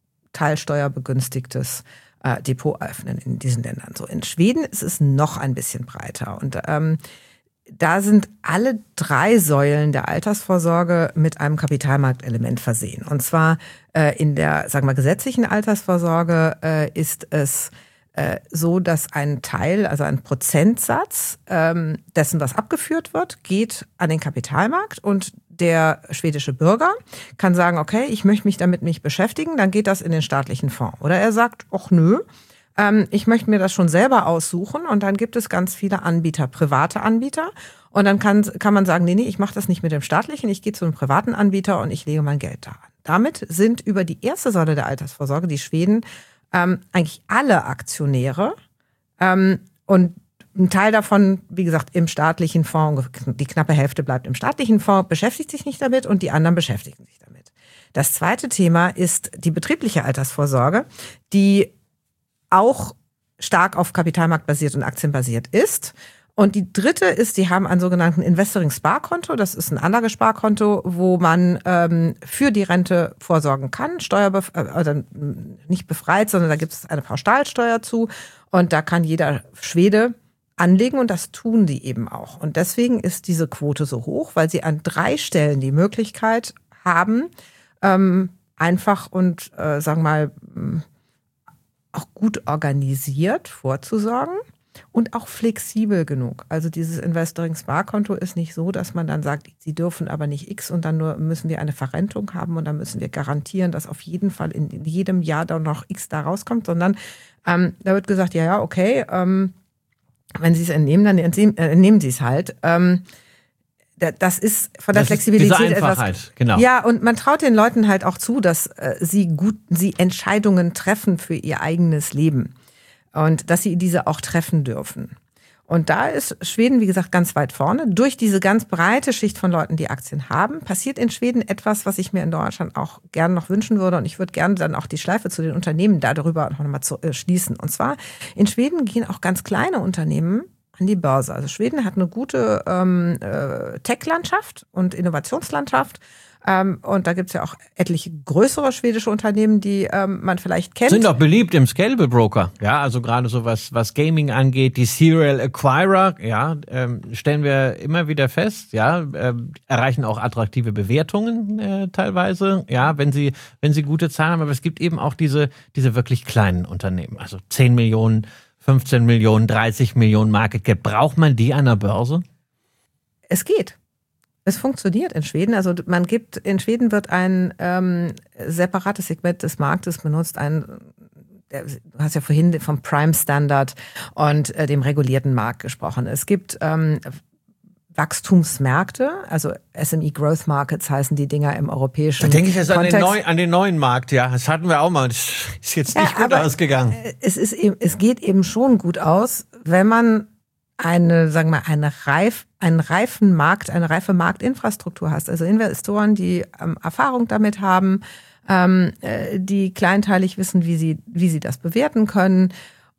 teilsteuerbegünstigtes äh, Depot öffnen in diesen Ländern. So in Schweden ist es noch ein bisschen breiter und ähm, da sind alle drei Säulen der Altersvorsorge mit einem Kapitalmarktelement versehen. Und zwar äh, in der, sagen wir, gesetzlichen Altersvorsorge äh, ist es äh, so, dass ein Teil, also ein Prozentsatz ähm, dessen, was abgeführt wird, geht an den Kapitalmarkt und der schwedische Bürger kann sagen, okay, ich möchte mich damit nicht beschäftigen, dann geht das in den staatlichen Fonds. Oder er sagt, ach nö, ähm, ich möchte mir das schon selber aussuchen und dann gibt es ganz viele Anbieter, private Anbieter und dann kann, kann man sagen, nee, nee, ich mache das nicht mit dem staatlichen, ich gehe zu einem privaten Anbieter und ich lege mein Geld da an. Damit sind über die erste Säule der Altersvorsorge die Schweden ähm, eigentlich alle Aktionäre ähm, und ein Teil davon, wie gesagt, im staatlichen Fonds, die knappe Hälfte bleibt im staatlichen Fonds, beschäftigt sich nicht damit und die anderen beschäftigen sich damit. Das zweite Thema ist die betriebliche Altersvorsorge, die auch stark auf Kapitalmarkt basiert und aktienbasiert ist. Und die dritte ist, die haben einen sogenannten Investoring-Sparkonto. Das ist ein Anlagesparkonto, wo man ähm, für die Rente vorsorgen kann, Steuerbef- also nicht befreit, sondern da gibt es eine Pauschalsteuer zu. Und da kann jeder Schwede anlegen und das tun die eben auch. Und deswegen ist diese Quote so hoch, weil sie an drei Stellen die Möglichkeit haben, ähm, einfach und, äh, sagen wir mal, auch gut organisiert vorzusorgen und auch flexibel genug. Also dieses Investoring-Sparkonto ist nicht so, dass man dann sagt, sie dürfen aber nicht X und dann nur müssen wir eine Verrentung haben und dann müssen wir garantieren, dass auf jeden Fall in, in jedem Jahr dann noch X da rauskommt, sondern ähm, da wird gesagt, ja, ja, okay, ähm, wenn Sie es entnehmen, dann entnehmen Sie es halt. Ähm, das ist von der das Flexibilität ist diese Einfachheit, etwas. Genau. Ja, und man traut den Leuten halt auch zu, dass äh, sie gut, sie Entscheidungen treffen für ihr eigenes Leben und dass sie diese auch treffen dürfen. Und da ist Schweden, wie gesagt, ganz weit vorne. Durch diese ganz breite Schicht von Leuten, die Aktien haben, passiert in Schweden etwas, was ich mir in Deutschland auch gerne noch wünschen würde. Und ich würde gerne dann auch die Schleife zu den Unternehmen darüber noch mal zu, äh, schließen. Und zwar, in Schweden gehen auch ganz kleine Unternehmen an die Börse. Also Schweden hat eine gute ähm, äh, Tech-Landschaft und Innovationslandschaft. Ähm, und da gibt's ja auch etliche größere schwedische Unternehmen, die ähm, man vielleicht kennt. Sind auch beliebt im Scalable Broker. Ja, also gerade so was, was Gaming angeht, die Serial Acquirer, ja, ähm, stellen wir immer wieder fest, ja, ähm, erreichen auch attraktive Bewertungen äh, teilweise, ja, wenn sie, wenn sie gute Zahlen haben. Aber es gibt eben auch diese, diese wirklich kleinen Unternehmen, also zehn Millionen, fünfzehn Millionen, dreißig Millionen Market Cap. Braucht man die an der Börse? Es geht. Es funktioniert in Schweden. Also man gibt, in Schweden wird ein ähm, separates Segment des Marktes benutzt, ein, du hast ja vorhin vom Prime Standard und äh, dem regulierten Markt gesprochen. Es gibt ähm, Wachstumsmärkte, also S M E Growth Markets heißen die Dinger im europäischen Da denke ich jetzt an den, Kontext. neuen, an den neuen Markt, ja. Das hatten wir auch mal. Das ist jetzt nicht Ja, gut ausgegangen. Es ist eben, es geht eben schon gut aus, wenn man eine, sagen wir, eine reif, einen reifen Markt, eine reife Marktinfrastruktur hast. Also Investoren, die ähm, Erfahrung damit haben, ähm, die kleinteilig wissen, wie sie, wie sie das bewerten können.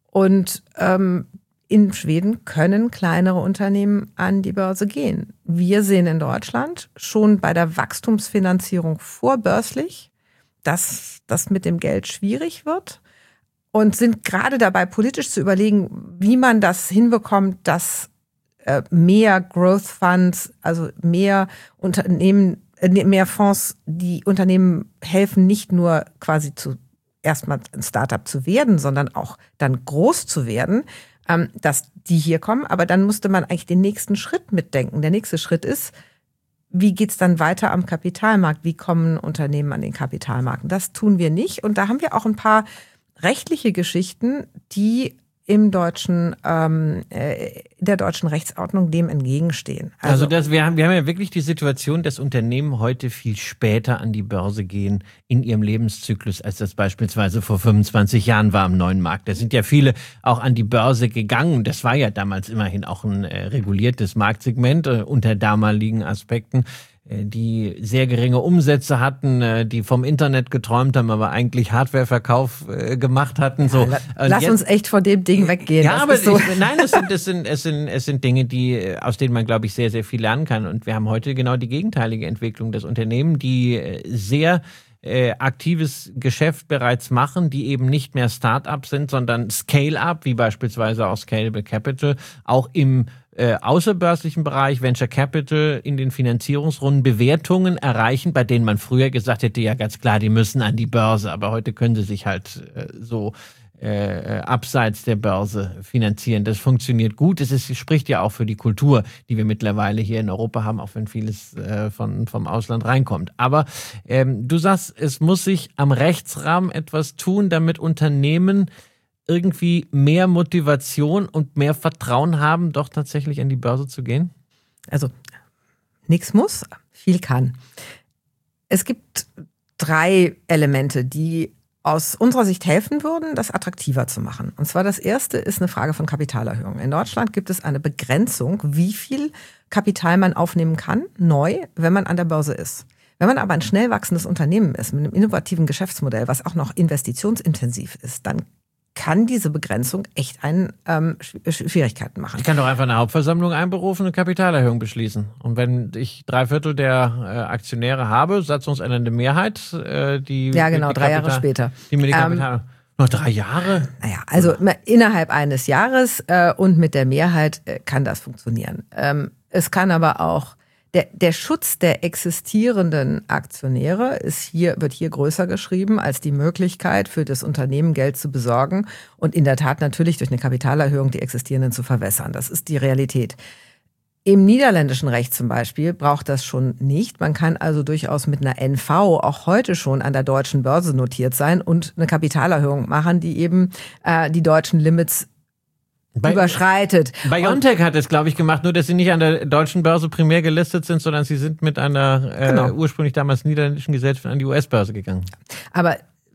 Und ähm, in Schweden können kleinere Unternehmen an die Börse gehen. Wir sehen in Deutschland schon bei der Wachstumsfinanzierung vorbörslich, dass das mit dem Geld schwierig wird und sind gerade dabei, politisch zu überlegen, wie man das hinbekommt, dass äh, mehr Growth Funds, also mehr Unternehmen, äh, mehr Fonds, die Unternehmen helfen, nicht nur quasi zu erstmal ein Startup zu werden, sondern auch dann groß zu werden, dass die hier kommen. Aber dann musste man eigentlich den nächsten Schritt mitdenken. Der nächste Schritt ist, wie geht's dann weiter am Kapitalmarkt? Wie kommen Unternehmen an den Kapitalmarkt? Das tun wir nicht. Und da haben wir auch ein paar rechtliche Geschichten, die im deutschen, ähm, äh, der deutschen Rechtsordnung dem entgegenstehen. Also, also das, wir haben, wir haben ja wirklich die Situation, dass Unternehmen heute viel später an die Börse gehen in ihrem Lebenszyklus, als das beispielsweise vor fünfundzwanzig Jahren war am neuen Markt. Da sind ja viele auch an die Börse gegangen. Das war ja damals immerhin auch ein äh, reguliertes Marktsegment äh, unter damaligen Aspekten, die sehr geringe Umsätze hatten, die vom Internet geträumt haben, aber eigentlich Hardwareverkauf gemacht hatten. So. Ja, lass jetzt, uns echt von dem Ding weggehen. Ja, das aber so. ich, nein, es sind, es, sind, es, sind, es sind Dinge, die, aus denen man, glaube ich, sehr, sehr viel lernen kann. Und wir haben heute genau die gegenteilige Entwicklung. Das Unternehmen, die sehr äh, aktives Geschäft bereits machen, die eben nicht mehr Start-up sind, sondern Scale-up, wie beispielsweise auch Scalable Capital, auch im Äh, außerbörslichen Bereich, Venture Capital, in den Finanzierungsrunden Bewertungen erreichen, bei denen man früher gesagt hätte, ja ganz klar, die müssen an die Börse, aber heute können sie sich halt äh, so äh, abseits der Börse finanzieren. Das funktioniert gut. Es ist, spricht ja auch für die Kultur, die wir mittlerweile hier in Europa haben, auch wenn vieles äh, von, vom Ausland reinkommt. Aber ähm, du sagst, es muss sich am Rechtsrahmen etwas tun, damit Unternehmen irgendwie mehr Motivation und mehr Vertrauen haben, doch tatsächlich an die Börse zu gehen? Also nichts muss, viel kann. Es gibt drei Elemente, die aus unserer Sicht helfen würden, das attraktiver zu machen. Und zwar das erste ist eine Frage von Kapitalerhöhung. In Deutschland gibt es eine Begrenzung, wie viel Kapital man aufnehmen kann, neu, wenn man an der Börse ist. Wenn man aber ein schnell wachsendes Unternehmen ist, mit einem innovativen Geschäftsmodell, was auch noch investitionsintensiv ist, dann kann diese Begrenzung echt einen ähm, Schwierigkeiten machen. Ich kann doch einfach eine Hauptversammlung einberufen und eine Kapitalerhöhung beschließen. Und wenn ich drei Viertel der äh, Aktionäre habe, satzungsändernde Mehrheit, äh, die... Ja, genau, die drei Kapital, Jahre später. Die mir die Kapital... Ähm, noch drei Jahre? Naja, also innerhalb eines Jahres äh, und mit der Mehrheit äh, kann das funktionieren. Ähm, es kann aber auch... Der, der Schutz der existierenden Aktionäre ist hier, wird hier größer geschrieben als die Möglichkeit für das Unternehmen Geld zu besorgen und in der Tat natürlich durch eine Kapitalerhöhung die existierenden zu verwässern. Das ist die Realität. Im niederländischen Recht zum Beispiel braucht das schon nicht. Man kann also durchaus mit einer N V auch heute schon an der deutschen Börse notiert sein und eine Kapitalerhöhung machen, die eben äh, die deutschen Limits Bei, überschreitet. BioNTech hat es, glaube ich, gemacht, nur dass sie nicht an der deutschen Börse primär gelistet sind, sondern sie sind mit einer äh, genau. ursprünglich damals niederländischen Gesellschaft an die U S-Börse gegangen. Aber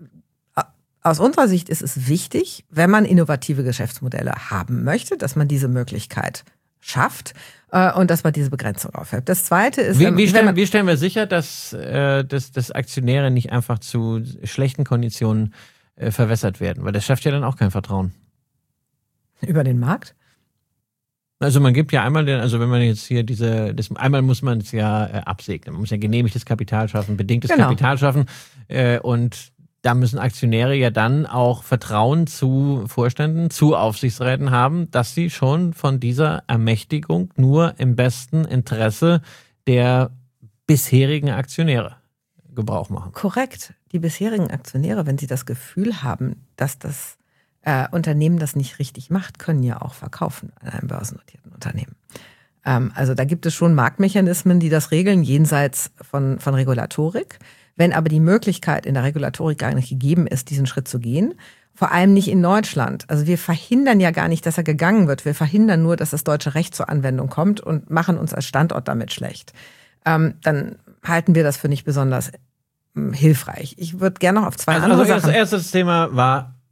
aus unserer Sicht ist es wichtig, wenn man innovative Geschäftsmodelle haben möchte, dass man diese Möglichkeit schafft äh, und dass man diese Begrenzung aufhebt. Das Zweite ist... Wie, wie, stellen, wie stellen wir sicher, dass, äh, dass, dass Aktionäre nicht einfach zu schlechten Konditionen äh, verwässert werden? Weil das schafft ja dann auch kein Vertrauen. Über den Markt? Also man gibt ja einmal, den, also wenn man jetzt hier diese, das, einmal muss man es ja äh, absegnen. Man muss ja genehmigtes Kapital schaffen, bedingtes genau. Kapital schaffen äh, und da müssen Aktionäre ja dann auch Vertrauen zu Vorständen, zu Aufsichtsräten haben, dass sie schon von dieser Ermächtigung nur im besten Interesse der bisherigen Aktionäre Gebrauch machen. Korrekt. Die bisherigen Aktionäre, wenn sie das Gefühl haben, dass das Äh, Unternehmen das nicht richtig macht, können ja auch verkaufen an einem börsennotierten Unternehmen. Ähm, also da gibt es schon Marktmechanismen, die das regeln, jenseits von, von Regulatorik. Wenn aber die Möglichkeit in der Regulatorik gar nicht gegeben ist, diesen Schritt zu gehen, vor allem nicht in Deutschland. Also wir verhindern ja gar nicht, dass er gegangen wird. Wir verhindern nur, dass das deutsche Recht zur Anwendung kommt und machen uns als Standort damit schlecht. Ähm, dann halten wir das für nicht besonders ähm, hilfreich. Ich würde gerne noch auf zwei also, andere also Sachen... Das erste Thema war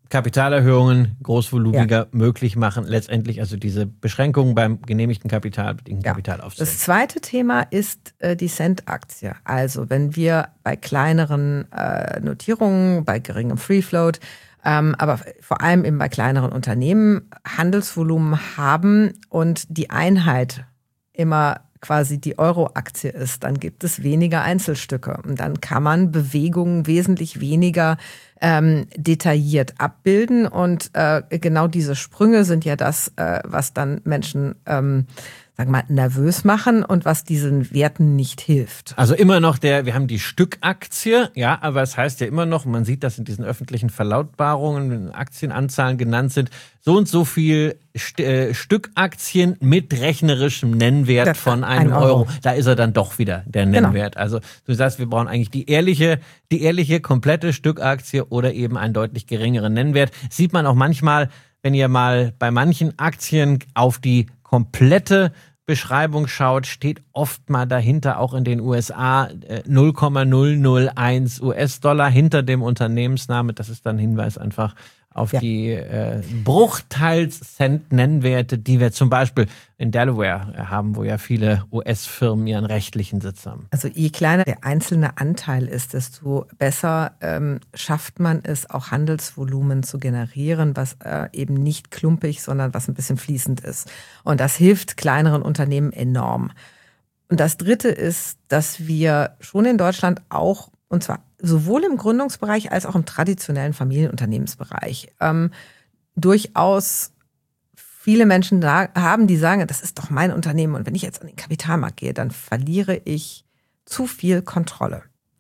Kapitalerhöhungen großvolumiger ja. möglich machen, letztendlich also diese Beschränkungen beim genehmigten Kapital, bedingten ja. Kapital aufzunehmen. Das zweite Thema ist äh, die Cent-Aktie. Also wenn wir bei kleineren äh, Notierungen, bei geringem Free Float, ähm, aber vor allem eben bei kleineren Unternehmen Handelsvolumen haben und die Einheit immer quasi die Euro-Aktie ist, dann gibt es weniger Einzelstücke und dann kann man Bewegungen wesentlich weniger ähm, detailliert abbilden und äh, genau diese Sprünge sind ja das, äh, was dann Menschen ähm, sagen wir mal, nervös machen und was diesen Werten nicht hilft. Also immer noch der, wir haben die Stückaktie, ja, aber es heißt ja immer noch, man sieht, dass in diesen öffentlichen Verlautbarungen, wenn Aktienanzahlen genannt sind, so und so viel St- äh, Stückaktien mit rechnerischem Nennwert das von einem ein Euro. Euro. Da ist er dann doch wieder, der Nennwert. Genau. Also du sagst, wir brauchen eigentlich die ehrliche, die ehrliche, komplette Stückaktie oder eben einen deutlich geringeren Nennwert. Sieht man auch manchmal, wenn ihr mal bei manchen Aktien auf die komplette Beschreibung schaut, steht oft mal dahinter, auch in den U S A, null Komma null null eins US-Dollar hinter dem Unternehmensname. Das ist dann Hinweis einfach auf ja. die äh, Bruchteils-Cent-Nennwerte, die wir zum Beispiel in Delaware haben, wo ja viele U S-Firmen ihren rechtlichen Sitz haben. Also je kleiner der einzelne Anteil ist, desto besser ähm, schafft man es, auch Handelsvolumen zu generieren, was äh, eben nicht klumpig, sondern was ein bisschen fließend ist. Und das hilft kleineren Unternehmen enorm. Und das Dritte ist, dass wir schon in Deutschland auch, und zwar sowohl im Gründungsbereich als auch im traditionellen Familienunternehmensbereich, ähm, durchaus viele Menschen da haben, die sagen, das ist doch mein Unternehmen und wenn ich jetzt an den Kapitalmarkt gehe, dann verliere ich zu viel Kontrolle.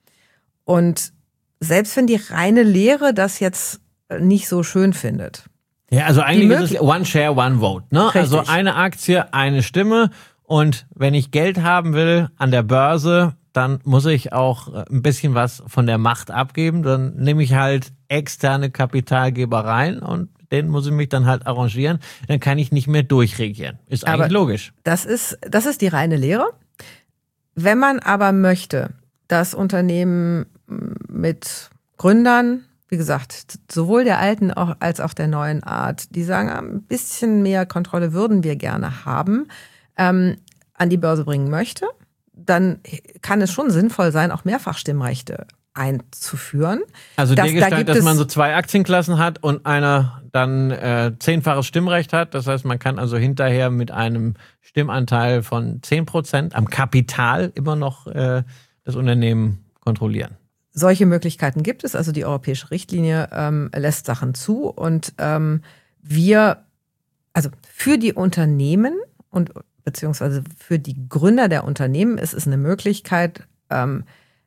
Und selbst wenn die reine Lehre das jetzt nicht so schön findet. Ja, also eigentlich ist es One Share, One Vote, ne? Richtig. Also eine Aktie, eine Stimme und wenn ich Geld haben will an der Börse, dann muss ich auch ein bisschen was von der Macht abgeben. Dann nehme ich halt externe Kapitalgeber rein und den muss ich mich dann halt arrangieren. Dann kann ich nicht mehr durchregieren. Ist eigentlich aber logisch. Das ist, das ist die reine Lehre. Wenn man aber möchte, dass Unternehmen mit Gründern, wie gesagt, sowohl der alten als auch der neuen Art, die sagen, ein bisschen mehr Kontrolle würden wir gerne haben, ähm, an die Börse bringen möchte, dann kann es schon sinnvoll sein, auch Mehrfachstimmrechte einzuführen. Also das, dergestalt, da dass man so zwei Aktienklassen hat und einer dann äh, zehnfaches Stimmrecht hat. Das heißt, man kann also hinterher mit einem Stimmanteil von zehn Prozent am Kapital immer noch äh, das Unternehmen kontrollieren. Solche Möglichkeiten gibt es. Also die europäische Richtlinie ähm, lässt Sachen zu. Und ähm, wir, also für die Unternehmen und beziehungsweise für die Gründer der Unternehmen ist es eine Möglichkeit, ähm,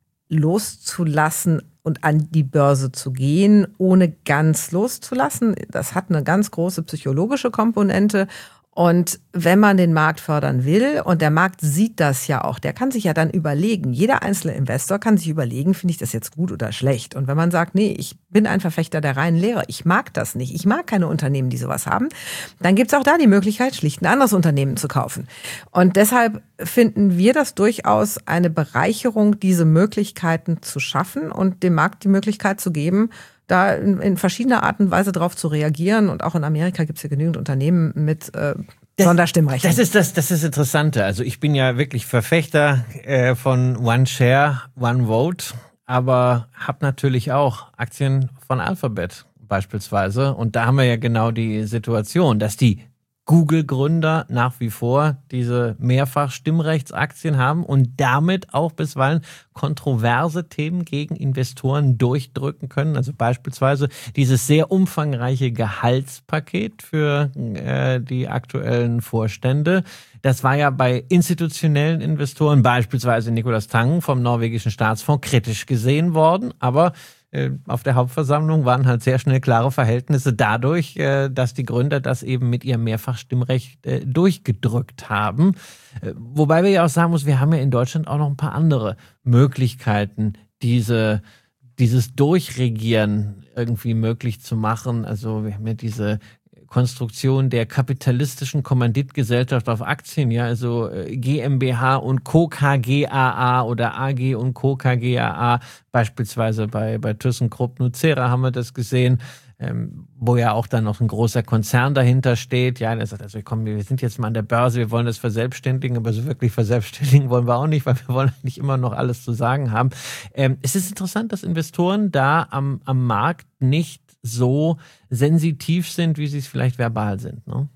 loszulassen und an die Börse zu gehen, ohne ganz loszulassen. Das hat eine ganz große psychologische Komponente. Und wenn man den Markt fördern will, und der Markt sieht das ja auch, der kann sich ja dann überlegen, jeder einzelne Investor kann sich überlegen, finde ich das jetzt gut oder schlecht. Und wenn man sagt, nee, ich bin ein Verfechter der reinen Lehre, ich mag das nicht, ich mag keine Unternehmen, die sowas haben, dann gibt es auch da die Möglichkeit, schlicht ein anderes Unternehmen zu kaufen. Und deshalb finden wir das durchaus eine Bereicherung, diese Möglichkeiten zu schaffen und dem Markt die Möglichkeit zu geben, da in, in verschiedener Art und Weise drauf zu reagieren. Und auch in Amerika gibt es ja genügend Unternehmen mit äh, Sonderstimmrechten. Das ist das, das ist Interessante. Also ich bin ja wirklich Verfechter äh, von One Share, One Vote, aber habe natürlich auch Aktien von Alphabet beispielsweise. Und da haben wir ja genau die Situation, dass die Google-Gründer nach wie vor diese Mehrfach-Stimmrechtsaktien haben und damit auch bisweilen kontroverse Themen gegen Investoren durchdrücken können. Also beispielsweise dieses sehr umfangreiche Gehaltspaket für äh, die aktuellen Vorstände. Das war ja bei institutionellen Investoren, beispielsweise Nicolas Tangen vom norwegischen Staatsfonds, kritisch gesehen worden, aber auf der Hauptversammlung waren halt sehr schnell klare Verhältnisse dadurch, dass die Gründer das eben mit ihrem Mehrfachstimmrecht durchgedrückt haben. Wobei wir ja auch sagen müssen, wir haben ja in Deutschland auch noch ein paar andere Möglichkeiten, diese, dieses Durchregieren irgendwie möglich zu machen. Also wir haben ja diese Konstruktion der kapitalistischen Kommanditgesellschaft auf Aktien, ja, also GmbH und Co. KGaA oder A G und Co. KGaA, beispielsweise bei, bei ThyssenKrupp Nucera haben wir das gesehen, ähm, wo ja auch dann noch ein großer Konzern dahinter steht. Ja, der sagt, also komm, wir sind jetzt mal an der Börse, wir wollen das verselbstständigen, aber so wirklich verselbstständigen wollen wir auch nicht, weil wir wollen eigentlich immer noch alles zu sagen haben. Ähm, es ist interessant, dass Investoren da am, am Markt nicht so sensitiv sind, wie sie es vielleicht verbal sind, ne?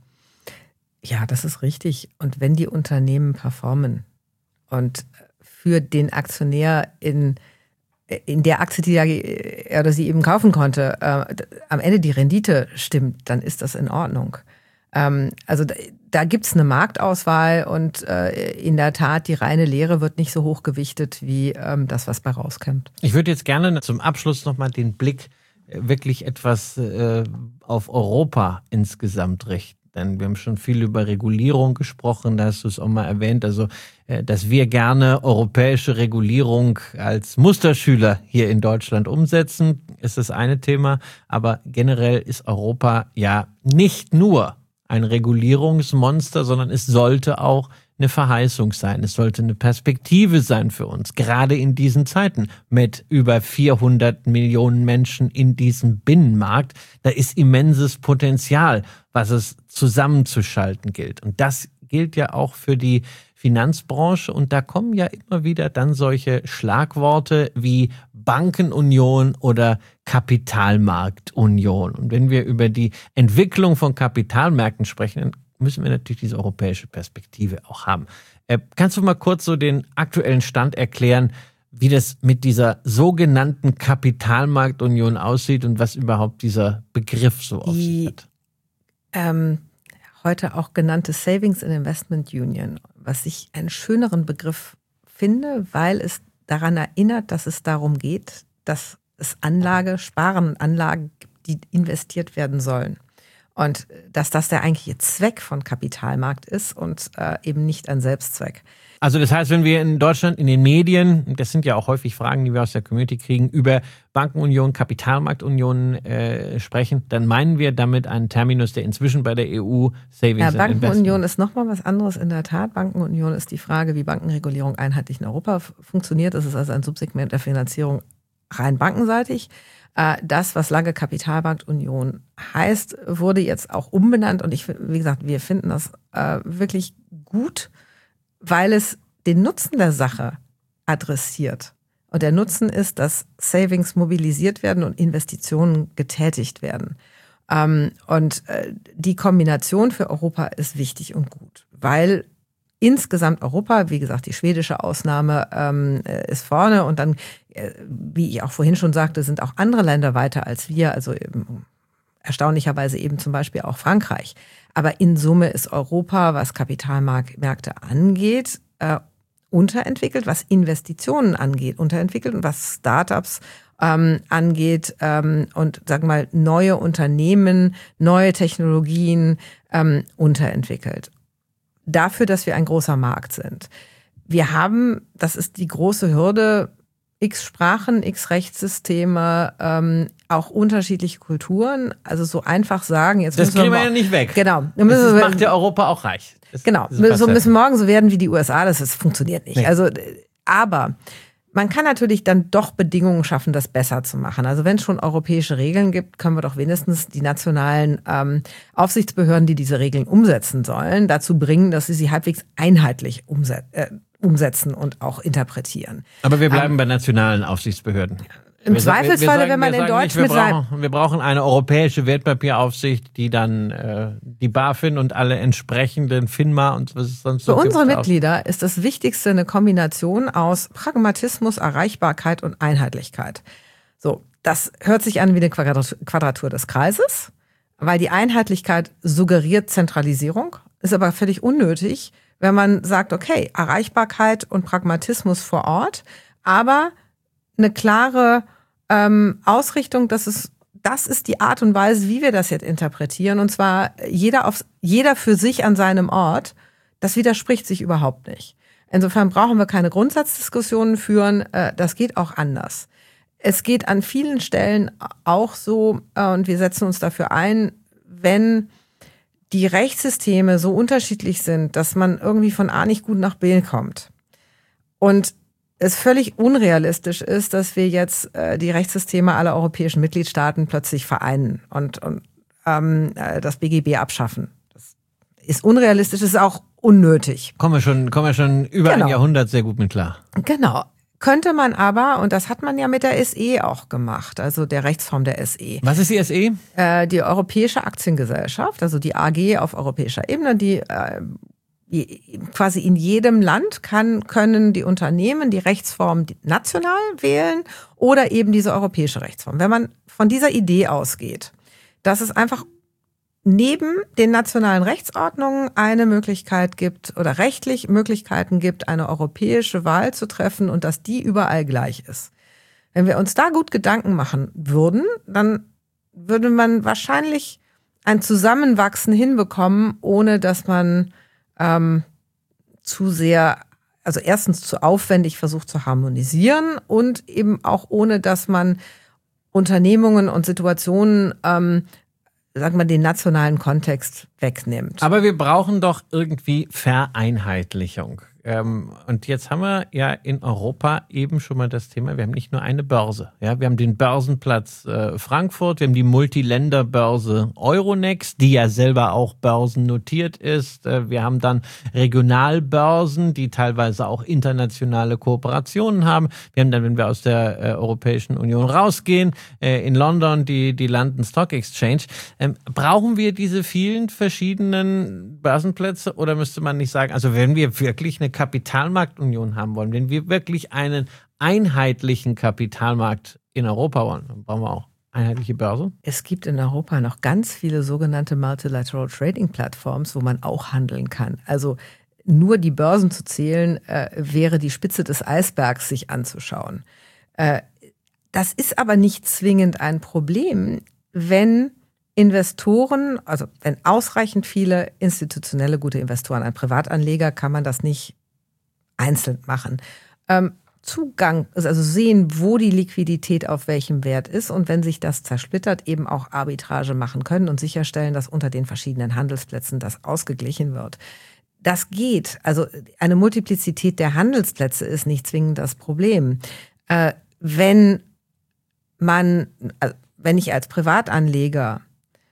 Ja, das ist richtig. Und wenn die Unternehmen performen und für den Aktionär in, in der Aktie, die er oder sie eben kaufen konnte, äh, am Ende die Rendite stimmt, dann ist das in Ordnung. Ähm, also da, da gibt es eine Marktauswahl und äh, in der Tat, die reine Lehre wird nicht so hoch gewichtet wie ähm, das, was bei rauskommt. Ich würde jetzt gerne zum Abschluss nochmal den Blick wirklich etwas äh, auf Europa insgesamt richten. Denn wir haben schon viel über Regulierung gesprochen, da hast du es auch mal erwähnt, also äh, dass wir gerne europäische Regulierung als Musterschüler hier in Deutschland umsetzen, ist das eine Thema. Aber generell ist Europa ja nicht nur ein Regulierungsmonster, sondern es sollte auch eine Verheißung sein. Es sollte eine Perspektive sein für uns, gerade in diesen Zeiten mit über vierhundert Millionen Menschen in diesem Binnenmarkt. Da ist immenses Potenzial, was es zusammenzuschalten gilt. Und das gilt ja auch für die Finanzbranche. Und da kommen ja immer wieder dann solche Schlagworte wie Bankenunion oder Kapitalmarktunion. Und wenn wir über die Entwicklung von Kapitalmärkten sprechen, müssen wir natürlich diese europäische Perspektive auch haben. Äh, kannst du mal kurz so den aktuellen Stand erklären, wie das mit dieser sogenannten Kapitalmarktunion aussieht und was überhaupt dieser Begriff so auf sich hat? Ähm, heute auch genannte Savings and Investment Union, was ich einen schöneren Begriff finde, weil es daran erinnert, dass es darum geht, dass es Anlage, Sparen und Anlagen gibt, die investiert werden sollen. Und dass das der eigentliche Zweck von Kapitalmarkt ist und äh, eben nicht ein Selbstzweck. Also das heißt, wenn wir in Deutschland in den Medien, das sind ja auch häufig Fragen, die wir aus der Community kriegen, über Bankenunion, Kapitalmarktunion äh, sprechen, dann meinen wir damit einen Terminus, der inzwischen bei der E U Savings ja, and Bankenunion ist nochmal was anderes in der Tat. Bankenunion ist die Frage, wie Bankenregulierung einheitlich in Europa f- funktioniert. Das ist also ein Subsegment der Finanzierung rein bankenseitig. Das, was lange Kapitalmarktunion heißt, wurde jetzt auch umbenannt. Und ich, wie gesagt, wir finden das äh, wirklich gut, weil es den Nutzen der Sache adressiert. Und der Nutzen ist, dass Savings mobilisiert werden und Investitionen getätigt werden. Ähm, und äh, die Kombination für Europa ist wichtig und gut, weil insgesamt Europa, wie gesagt, die schwedische Ausnahme ähm, ist vorne und dann, äh, wie ich auch vorhin schon sagte, sind auch andere Länder weiter als wir, also eben, erstaunlicherweise eben zum Beispiel auch Frankreich. Aber in Summe ist Europa, was Kapitalmärkte angeht, äh, unterentwickelt, was Investitionen angeht, unterentwickelt und was Startups ähm, angeht ähm, und sagen wir mal neue Unternehmen, neue Technologien ähm, unterentwickelt. Dafür, dass wir ein großer Markt sind. Wir haben, das ist die große Hürde, x Sprachen, x Rechtssysteme, ähm, auch unterschiedliche Kulturen. Also so einfach sagen, jetzt das müssen kriegen wir wir ja nicht weg. Genau. Das müssen wir, macht ja Europa auch reich. Das, genau. das So müssen morgen so werden wie die U S A. Das, das funktioniert nicht. Nee. Also, aber man kann natürlich dann doch Bedingungen schaffen, das besser zu machen. Also wenn es schon europäische Regeln gibt, können wir doch wenigstens die nationalen ähm, Aufsichtsbehörden, die diese Regeln umsetzen sollen, dazu bringen, dass sie sie halbwegs einheitlich umset- äh, umsetzen und auch interpretieren. Aber wir bleiben ähm, bei nationalen Aufsichtsbehörden. Im wir Zweifelsfalle, wir sagen, wenn man in Deutsch nicht, wir mit seinem... brauchen, wir brauchen eine europäische Wertpapieraufsicht, die dann äh, die BaFin und alle entsprechenden FINMA und was es sonst so Für gibt. unsere Mitglieder ist das Wichtigste eine Kombination aus Pragmatismus, Erreichbarkeit und Einheitlichkeit. So, das hört sich an wie eine Quadratur des Kreises, weil die Einheitlichkeit suggeriert Zentralisierung, ist aber völlig unnötig, wenn man sagt, okay, Erreichbarkeit und Pragmatismus vor Ort, aber eine klare ähm, Ausrichtung, dass es, das ist die Art und Weise, wie wir das jetzt interpretieren. Und zwar jeder, auf, jeder für sich an seinem Ort. Das widerspricht sich überhaupt nicht. Insofern brauchen wir keine Grundsatzdiskussionen führen. Äh, das geht auch anders. Es geht an vielen Stellen auch so, äh, und wir setzen uns dafür ein, wenn die Rechtssysteme so unterschiedlich sind, dass man irgendwie von A nicht gut nach B kommt. Und es völlig unrealistisch ist, dass wir jetzt äh, die Rechtssysteme aller europäischen Mitgliedstaaten plötzlich vereinen und, und ähm, das B G B abschaffen. Das ist unrealistisch, ist auch unnötig. Kommen wir schon, kommen wir schon über Genau. ein Jahrhundert sehr gut mit klar. Genau. Könnte man aber, und das hat man ja mit der S E auch gemacht, also der Rechtsform der S E. Was ist die S E? Äh, die Europäische Aktiengesellschaft, also die A G auf europäischer Ebene, die äh, quasi in jedem Land kann, können die Unternehmen die Rechtsform national wählen oder eben diese europäische Rechtsform. Wenn man von dieser Idee ausgeht, dass es einfach neben den nationalen Rechtsordnungen eine Möglichkeit gibt oder rechtlich Möglichkeiten gibt, eine europäische Wahl zu treffen und dass die überall gleich ist. Wenn wir uns da gut Gedanken machen würden, dann würde man wahrscheinlich ein Zusammenwachsen hinbekommen, ohne dass man ähm, zu sehr, also erstens zu aufwendig versucht zu harmonisieren und eben auch ohne, dass man Unternehmungen und Situationen ähm, sagen wir, den nationalen Kontext wegnimmt. Aber wir brauchen doch irgendwie Vereinheitlichung. Ähm, und jetzt haben wir ja in Europa eben schon mal das Thema, wir haben nicht nur eine Börse. Ja, wir haben den Börsenplatz äh, Frankfurt, wir haben die Multiländerbörse Euronext, die ja selber auch börsennotiert ist. Äh, wir haben dann Regionalbörsen, die teilweise auch internationale Kooperationen haben. Wir haben dann, wenn wir aus der äh, Europäischen Union rausgehen, äh, in London die, die London Stock Exchange. Ähm, brauchen wir diese vielen verschiedenen Börsenplätze oder müsste man nicht sagen, also wenn wir wirklich eine Kapitalmarktunion haben wollen, wenn wir wirklich einen einheitlichen Kapitalmarkt in Europa wollen, dann brauchen wir auch einheitliche Börse. Es gibt in Europa noch ganz viele sogenannte Multilateral Trading Platforms, wo man auch handeln kann. Also nur die Börsen zu zählen, äh, wäre die Spitze des Eisbergs sich anzuschauen. Äh, das ist aber nicht zwingend ein Problem, wenn Investoren, also wenn ausreichend viele institutionelle gute Investoren, ein Privatanleger kann man das nicht einzeln machen. Ähm, Zugang, also sehen, wo die Liquidität auf welchem Wert ist und wenn sich das zersplittert, eben auch Arbitrage machen können und sicherstellen, dass unter den verschiedenen Handelsplätzen das ausgeglichen wird. Das geht. Also eine Multiplizität der Handelsplätze ist nicht zwingend das Problem. Äh, wenn man, also wenn ich als Privatanleger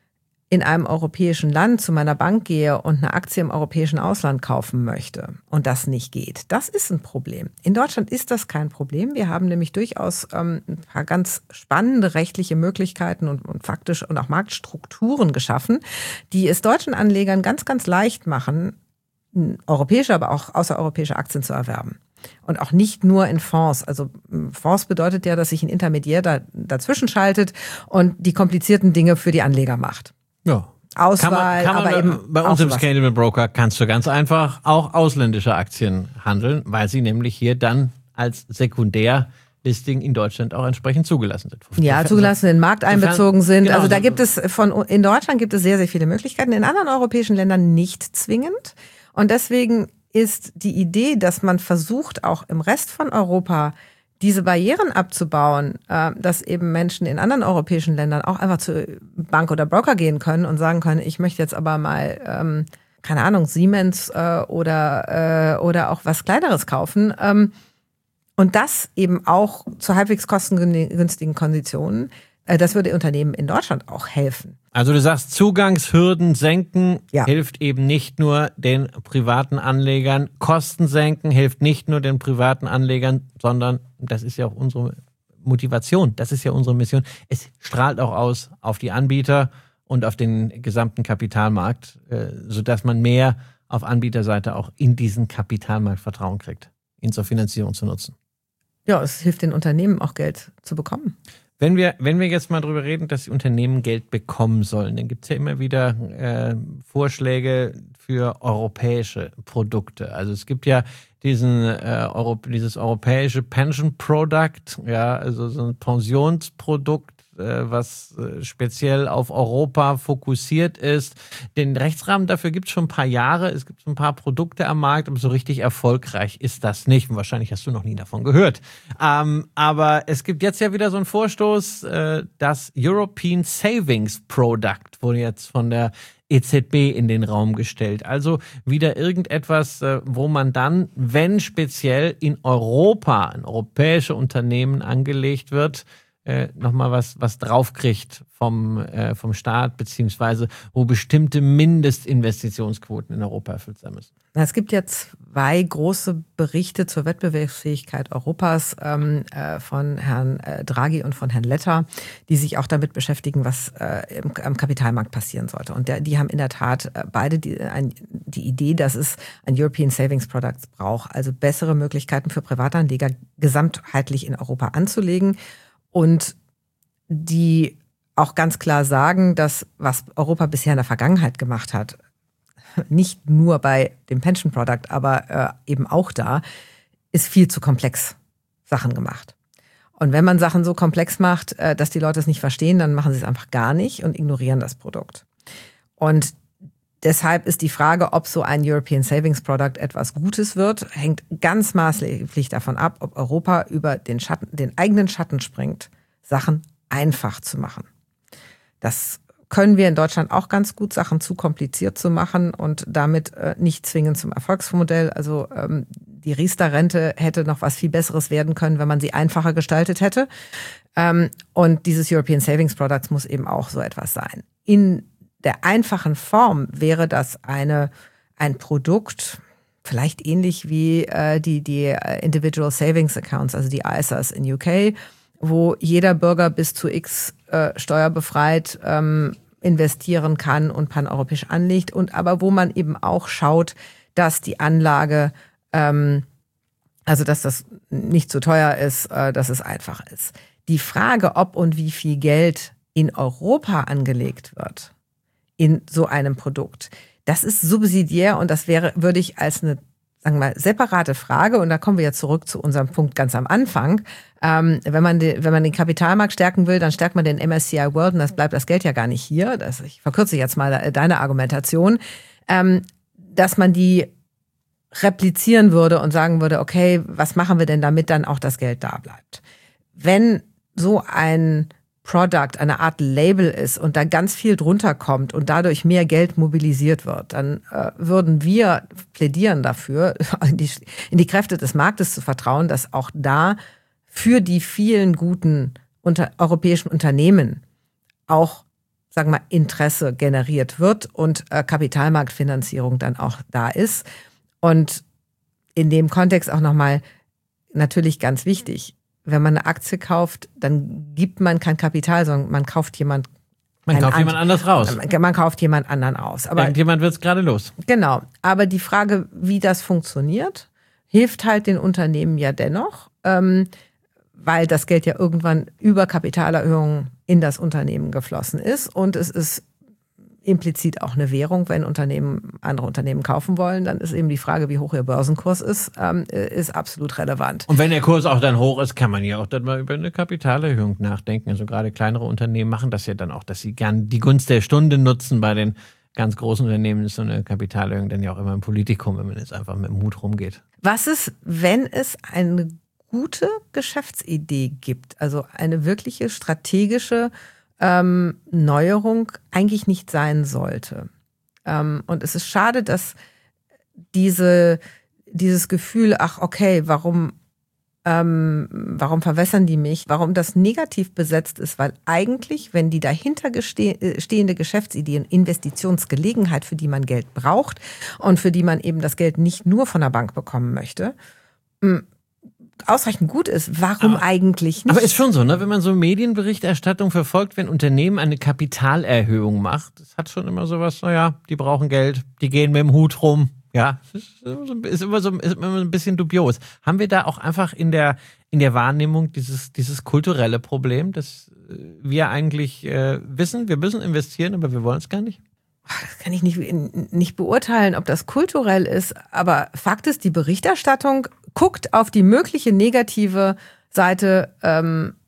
in einem europäischen Land zu meiner Bank gehe und eine Aktie im europäischen Ausland kaufen möchte und das nicht geht, das ist ein Problem. In Deutschland ist das kein Problem. Wir haben nämlich durchaus ähm, ein paar ganz spannende rechtliche Möglichkeiten und, und faktisch und auch Marktstrukturen geschaffen, die es deutschen Anlegern ganz, ganz leicht machen, europäische, aber auch außereuropäische Aktien zu erwerben. Und auch nicht nur in Fonds. Also Fonds bedeutet ja, dass sich ein Intermediär da, dazwischen schaltet und die komplizierten Dinge für die Anleger macht. Ja. Auswahl, kann man, kann man aber bei, eben bei uns im sowas. Scalable Broker kannst du ganz einfach auch ausländische Aktien handeln, weil sie nämlich hier dann als Sekundärlisting in Deutschland auch entsprechend zugelassen sind. Ja, zugelassen in den Markt einbezogen sind. Genau, also da gibt es von in Deutschland gibt es sehr, sehr viele Möglichkeiten, in anderen europäischen Ländern nicht zwingend. Und deswegen ist die Idee, dass man versucht, auch im Rest von Europa diese Barrieren abzubauen, dass eben Menschen in anderen europäischen Ländern auch einfach zur Bank oder Broker gehen können und sagen können, ich möchte jetzt aber mal, ähm, keine Ahnung, Siemens äh, oder, äh, oder auch was Kleineres kaufen. Ähm, und das eben auch zu halbwegs kostengünstigen Konditionen. Äh, das würde Unternehmen in Deutschland auch helfen. Also du sagst, Zugangshürden senken Ja. hilft eben nicht nur den privaten Anlegern, Kosten senken hilft nicht nur den privaten Anlegern, sondern das ist ja auch unsere Motivation, das ist ja unsere Mission. Es strahlt auch aus auf die Anbieter und auf den gesamten Kapitalmarkt, sodass man mehr auf Anbieterseite auch in diesen Kapitalmarkt Vertrauen kriegt, ihn zur Finanzierung zu nutzen. Ja, es hilft den Unternehmen auch Geld zu bekommen. Wenn wir, wenn wir jetzt mal drüber reden, dass die Unternehmen Geld bekommen sollen, dann gibt es ja immer wieder äh, Vorschläge für europäische Produkte. Also es gibt ja diesen äh, Euro, dieses europäische Pension Product, ja, also so ein Pensionsprodukt, was speziell auf Europa fokussiert ist. Den Rechtsrahmen dafür gibt es schon ein paar Jahre. Es gibt so ein paar Produkte am Markt, aber so richtig erfolgreich ist das nicht. Und wahrscheinlich hast du noch nie davon gehört. Ähm, aber es gibt jetzt ja wieder so einen Vorstoß, äh, das European Savings Product wurde jetzt von der E Z B in den Raum gestellt. Also wieder irgendetwas, wo man dann, wenn speziell in Europa ein europäische Unternehmen angelegt wird, äh, nochmal was, was draufkriegt vom, äh, vom Staat, beziehungsweise wo bestimmte Mindestinvestitionsquoten in Europa erfüllt sein müssen. Es gibt ja zwei große Berichte zur Wettbewerbsfähigkeit Europas ähm, äh, von Herrn äh, Draghi und von Herrn Letta, die sich auch damit beschäftigen, was äh, im, am Kapitalmarkt passieren sollte. Und der, die haben in der Tat äh, beide die, ein, die Idee, dass es ein European Savings Product braucht, also bessere Möglichkeiten für Privatanleger gesamtheitlich in Europa anzulegen und die auch ganz klar sagen, dass was Europa bisher in der Vergangenheit gemacht hat, nicht nur bei dem Pension Product, aber äh, eben auch da, ist viel zu komplex Sachen gemacht. Und wenn man Sachen so komplex macht, äh, dass die Leute es nicht verstehen, dann machen sie es einfach gar nicht und ignorieren das Produkt. Und deshalb ist die Frage, ob so ein European Savings Product etwas Gutes wird, hängt ganz maßgeblich davon ab, ob Europa über den Schatten, den eigenen Schatten springt, Sachen einfach zu machen. Das können wir in Deutschland auch ganz gut, Sachen zu kompliziert zu machen und damit äh, nicht zwingend zum Erfolgsmodell. Also ähm, die Riester-Rente hätte noch was viel Besseres werden können, wenn man sie einfacher gestaltet hätte. Ähm, und dieses European Savings Products muss eben auch so etwas sein. In der einfachen Form wäre das eine ein Produkt, vielleicht ähnlich wie äh, die, die Individual Savings Accounts, also die I S As in U K, wo jeder Bürger bis zu X äh, steuerbefreit ähm, investieren kann und paneuropäisch anlegt, und aber wo man eben auch schaut, dass die Anlage, ähm, also dass das nicht zu teuer ist, äh, dass es einfach ist. Die Frage, ob und wie viel Geld in Europa angelegt wird in so einem Produkt, das ist subsidiär und das wäre, würde ich als eine, sagen wir mal, separate Frage, und da kommen wir ja zurück zu unserem Punkt ganz am Anfang. Ähm, wenn man den, wenn man den Kapitalmarkt stärken will, dann stärkt man den M S C I World und das bleibt das Geld ja gar nicht hier. Das, ich verkürze jetzt mal deine Argumentation, ähm, dass man die replizieren würde und sagen würde, okay, was machen wir denn, damit dann auch das Geld da bleibt? Wenn so ein Product eine Art Label ist und da ganz viel drunter kommt und dadurch mehr Geld mobilisiert wird, dann äh, würden wir plädieren dafür, in die, in die Kräfte des Marktes zu vertrauen, dass auch da für die vielen guten unter, europäischen Unternehmen auch, sagen wir mal, Interesse generiert wird und äh, Kapitalmarktfinanzierung dann auch da ist. Und in dem Kontext auch nochmal natürlich ganz wichtig, wenn man eine Aktie kauft, dann gibt man kein Kapital, sondern man kauft jemand Man kauft jemand anders raus. Man kauft jemand anderen aus. Aber irgendjemand wird es gerade los. Genau. Aber die Frage, wie das funktioniert, hilft halt den Unternehmen ja dennoch, ähm, weil das Geld ja irgendwann über Kapitalerhöhungen in das Unternehmen geflossen ist. Und es ist implizit auch eine Währung. Wenn Unternehmen andere Unternehmen kaufen wollen, dann ist eben die Frage, wie hoch ihr Börsenkurs ist, ähm, ist absolut relevant. Und wenn der Kurs auch dann hoch ist, kann man ja auch dann mal über eine Kapitalerhöhung nachdenken. Also gerade kleinere Unternehmen machen das ja dann auch, dass sie gern die Gunst der Stunde nutzen. Bei den ganz großen Unternehmen ist so eine Kapitalerhöhung dann ja auch immer ein Politikum, wenn man jetzt einfach mit dem Hut rumgeht. Was ist, wenn es eine gute Geschäftsidee gibt, also eine wirkliche strategische Ähm, Neuerung eigentlich nicht sein sollte. Ähm, und es ist schade, dass diese, dieses Gefühl, ach okay, warum, ähm, warum verwässern die mich, warum das negativ besetzt ist, weil eigentlich, wenn die dahinter geste- stehende Geschäftsidee und Investitionsgelegenheit, für die man Geld braucht und für die man eben das Geld nicht nur von der Bank bekommen möchte, mh, ausreichend gut ist, warum aber, eigentlich nicht? Aber ist schon so, ne? Wenn man so Medienberichterstattung verfolgt, wenn Unternehmen eine Kapitalerhöhung macht, das hat schon immer sowas, naja, die brauchen Geld, die gehen mit dem Hut rum. Ja, ist immer so, ist immer so ein bisschen dubios. Haben wir da auch einfach in der, in der Wahrnehmung dieses, dieses kulturelle Problem, dass wir eigentlich äh, wissen, wir müssen investieren, aber wir wollen es gar nicht? Das kann ich nicht, nicht beurteilen, ob das kulturell ist, aber Fakt ist, die Berichterstattung guckt auf die mögliche negative Seite ähm,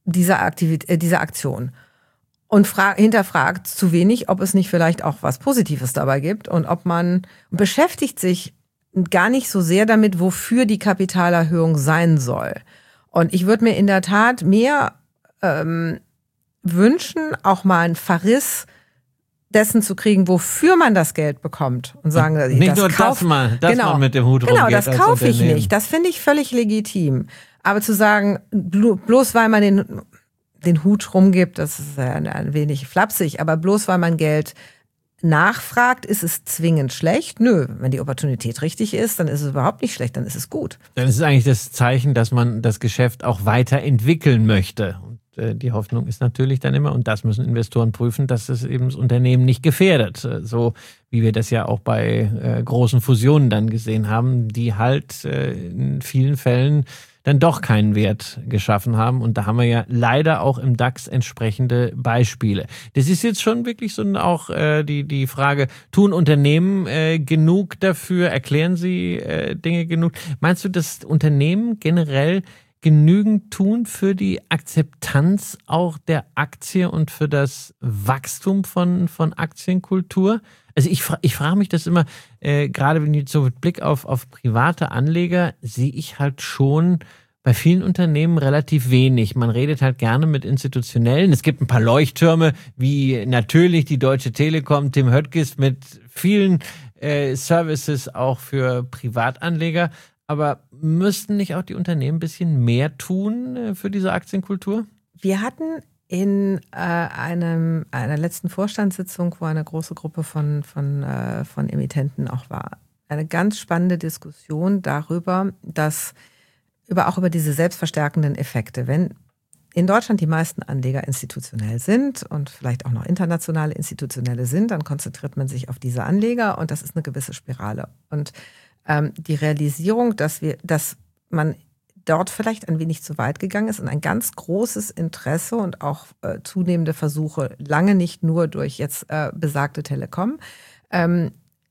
dieser Aktivität, äh, dieser Aktion. Und fra- hinterfragt zu wenig, ob es nicht vielleicht auch was Positives dabei gibt und ob man beschäftigt sich gar nicht so sehr damit, wofür die Kapitalerhöhung sein soll. Und ich würde mir in der Tat mehr ähm, wünschen, auch mal einen Verriss dessen zu kriegen, wofür man das Geld bekommt und sagen, nicht das nur kauf, das mal, dass genau, man mit dem Hut genau, rumgeht. das kaufe ich nicht. Das finde ich völlig legitim. Aber zu sagen, bloß weil man den den Hut rumgibt, das ist ein, ein wenig flapsig, aber bloß weil man Geld nachfragt, ist es zwingend schlecht? Nö, wenn die Opportunität richtig ist, dann ist es überhaupt nicht schlecht, dann ist es gut. Dann ist es eigentlich das Zeichen, dass man das Geschäft auch weiterentwickeln möchte. Und äh, die Hoffnung ist natürlich dann immer, und das müssen Investoren prüfen, dass es eben das Unternehmen nicht gefährdet. So wie wir das ja auch bei äh, großen Fusionen dann gesehen haben, die halt äh, in vielen Fällen dann doch keinen Wert geschaffen haben. Und da haben wir ja leider auch im DAX entsprechende Beispiele. Das ist jetzt schon wirklich so auch äh, die, die Frage, tun Unternehmen äh, genug dafür? Erklären sie äh, Dinge genug? Meinst du, dass Unternehmen generell genügend tun für die Akzeptanz auch der Aktie und für das Wachstum von, von Aktienkultur? Also ich, ich frage mich das immer, äh, gerade wenn ich so mit Blick auf, auf private Anleger, sehe ich halt schon bei vielen Unternehmen relativ wenig. Man redet halt gerne mit Institutionellen. Es gibt ein paar Leuchttürme, wie natürlich die Deutsche Telekom, Tim Höttges mit vielen äh, Services auch für Privatanleger. Aber müssten nicht auch die Unternehmen ein bisschen mehr tun äh, für diese Aktienkultur? Wir hatten in äh, einem, einer letzten Vorstandssitzung, wo eine große Gruppe von, von, äh, von Emittenten auch war, eine ganz spannende Diskussion darüber, dass über auch über diese selbstverstärkenden Effekte. Wenn in Deutschland die meisten Anleger institutionell sind und vielleicht auch noch internationale Institutionelle sind, dann konzentriert man sich auf diese Anleger und das ist eine gewisse Spirale. Und ähm, die Realisierung, dass wir, dass man dort vielleicht ein wenig zu weit gegangen ist und ein ganz großes Interesse und auch äh, zunehmende Versuche, lange nicht nur durch jetzt äh, besagte Telekom, ähm,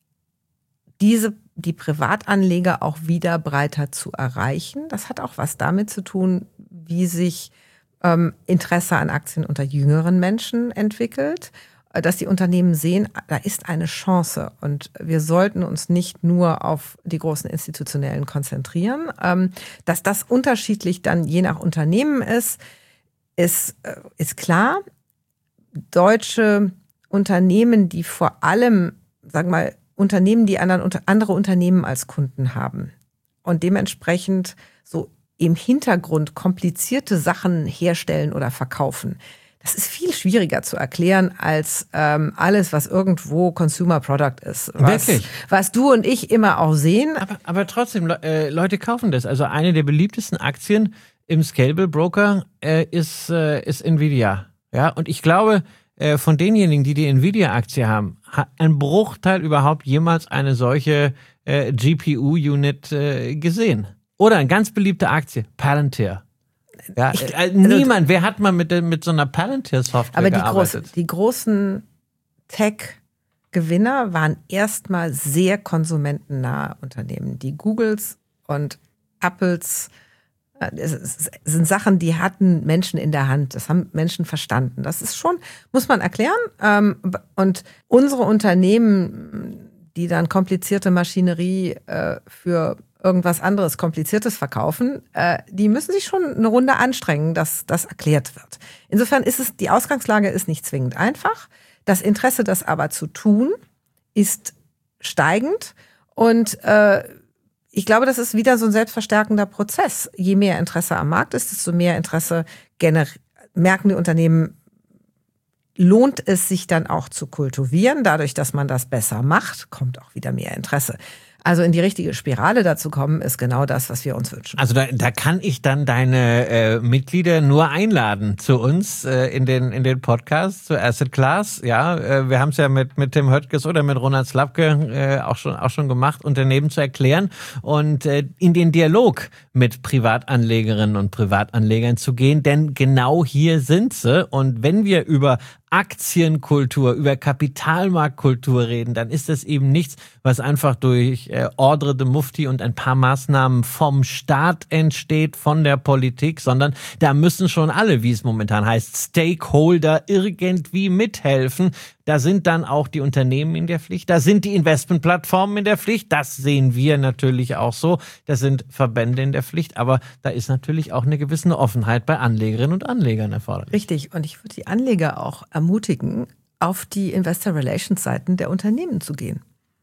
diese, die Privatanleger auch wieder breiter zu erreichen. Das hat auch was damit zu tun, wie sich ähm, Interesse an Aktien unter jüngeren Menschen entwickelt, dass die Unternehmen sehen, da ist eine Chance und wir sollten uns nicht nur auf die großen Institutionellen konzentrieren. Dass das unterschiedlich dann je nach Unternehmen ist, ist, ist klar. Deutsche Unternehmen, die vor allem, sagen wir mal, Unternehmen, die anderen, andere Unternehmen als Kunden haben und dementsprechend so im Hintergrund komplizierte Sachen herstellen oder verkaufen, das ist viel schwieriger zu erklären als ähm, alles, was irgendwo Consumer Product ist. Was, Wirklich? Was du und ich immer auch sehen. Aber, aber trotzdem, äh, Leute kaufen das. Also eine der beliebtesten Aktien im Scalable Broker äh, ist, äh, ist Nvidia. Ja, und ich glaube, äh, von denjenigen, die die Nvidia-Aktie haben, hat ein Bruchteil überhaupt jemals eine solche äh, G P U-Unit äh, gesehen. Oder eine ganz beliebte Aktie, Palantir. Ja, ich, äh, niemand. Wer hat mal mit, mit so einer Palantir-Software aber die gearbeitet? Groß, die großen Tech-Gewinner waren erstmal sehr konsumentennahe Unternehmen. Die Googles und Apples, äh, es sind Sachen, die hatten Menschen in der Hand. Das haben Menschen verstanden. Das ist schon, muss man erklären. Ähm, und unsere Unternehmen, die dann komplizierte Maschinerie äh, für irgendwas anderes Kompliziertes verkaufen, äh, die müssen sich schon eine Runde anstrengen, dass das erklärt wird. Insofern ist es, die Ausgangslage ist nicht zwingend einfach. Das Interesse, das aber zu tun, ist steigend. Und äh, ich glaube, das ist wieder so ein selbstverstärkender Prozess. Je mehr Interesse am Markt ist, desto mehr Interesse gener- merken die Unternehmen, lohnt es sich dann auch zu kultivieren. Dadurch, dass man das besser macht, kommt auch wieder mehr Interesse. Also in die richtige Spirale dazu kommen, ist genau das, was wir uns wünschen. Also da, da kann ich dann deine äh, Mitglieder nur einladen zu uns äh, in den in den Podcast zu Asset Class. Ja, äh, wir haben es ja mit mit Tim Höttges oder mit Ronald Slabke äh, auch schon auch schon gemacht, Unternehmen zu erklären und äh, in den Dialog mit Privatanlegerinnen und Privatanlegern zu gehen, denn genau hier sind sie. Und wenn wir über Aktienkultur, über Kapitalmarktkultur reden, dann ist das eben nichts, was einfach durch äh, Ordre de Mufti und ein paar Maßnahmen vom Staat entsteht, von der Politik, sondern da müssen schon alle, wie es momentan heißt, Stakeholder irgendwie mithelfen. Da sind dann auch die Unternehmen in der Pflicht, da sind die Investmentplattformen in der Pflicht, das sehen wir natürlich auch so, da sind Verbände in der Pflicht, aber da ist natürlich auch eine gewisse Offenheit bei Anlegerinnen und Anlegern erforderlich. Richtig, und ich würde die Anleger auch ermutigen, auf die Investor Relations Seiten der Unternehmen zu gehen.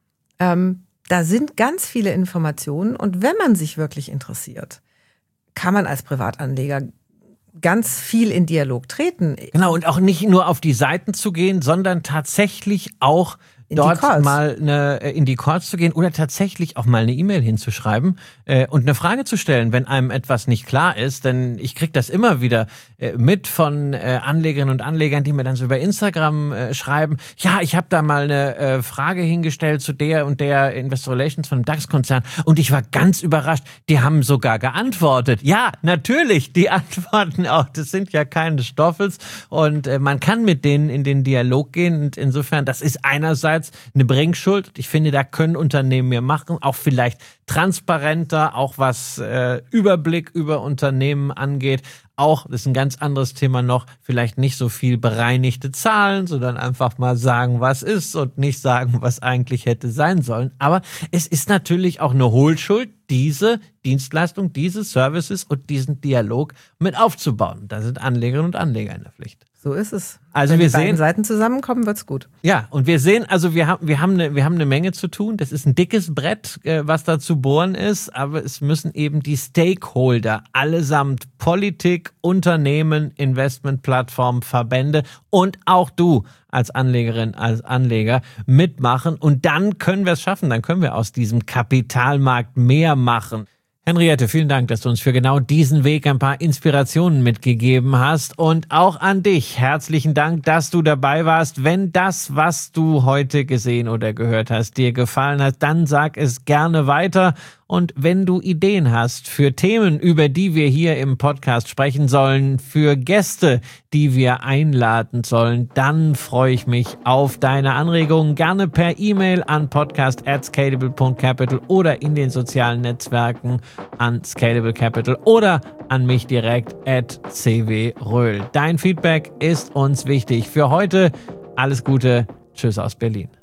Ähm, da sind ganz viele Informationen und wenn man sich wirklich interessiert, kann man als Privatanleger ganz viel in Dialog treten. Genau, und auch nicht nur auf die Seiten zu gehen, sondern tatsächlich auch in dort mal eine, in die Calls zu gehen oder tatsächlich auch mal eine E-Mail hinzuschreiben äh, und eine Frage zu stellen, wenn einem etwas nicht klar ist. Denn ich kriege das immer wieder äh, mit von äh, Anlegerinnen und Anlegern, die mir dann so über Instagram äh, schreiben, ja, ich habe da mal eine äh, Frage hingestellt zu der und der Investor Relations von einem DAX-Konzern und ich war ganz überrascht, die haben sogar geantwortet. Ja, natürlich, die antworten auch, das sind ja keine Stoffels und äh, man kann mit denen in den Dialog gehen und insofern, das ist einerseits eine Bringschuld. Ich finde, da können Unternehmen mehr machen, auch vielleicht transparenter, auch was äh, Überblick über Unternehmen angeht. Auch, das ist ein ganz anderes Thema noch, vielleicht nicht so viel bereinigte Zahlen, sondern einfach mal sagen, was ist und nicht sagen, was eigentlich hätte sein sollen. Aber es ist natürlich auch eine Hohlschuld, diese Dienstleistung, diese Services und diesen Dialog mit aufzubauen. Da sind Anlegerinnen und Anleger in der Pflicht. So ist es. Also Wenn wir die beiden sehen, Seiten zusammenkommen, wird's gut. Ja, und wir sehen, also wir haben, wir haben eine, wir haben eine Menge zu tun. Das ist ein dickes Brett, äh, was da zu bohren ist, aber es müssen eben die Stakeholder allesamt Politik, Unternehmen, Investmentplattformen, Verbände und auch du als Anlegerin, als Anleger mitmachen und dann können wir es schaffen, dann können wir aus diesem Kapitalmarkt mehr machen. Henriette, vielen Dank, dass du uns für genau diesen Weg ein paar Inspirationen mitgegeben hast und auch an dich herzlichen Dank, dass du dabei warst. Wenn das, was du heute gesehen oder gehört hast, dir gefallen hat, dann sag es gerne weiter. Und wenn du Ideen hast für Themen, über die wir hier im Podcast sprechen sollen, für Gäste, die wir einladen sollen, dann freue ich mich auf deine Anregungen. Gerne per E-Mail an podcast at scalable punkt capital oder in den sozialen Netzwerken an Scalable Capital oder an mich direkt at c w röhl. Dein Feedback ist uns wichtig. Für heute alles Gute. Tschüss aus Berlin.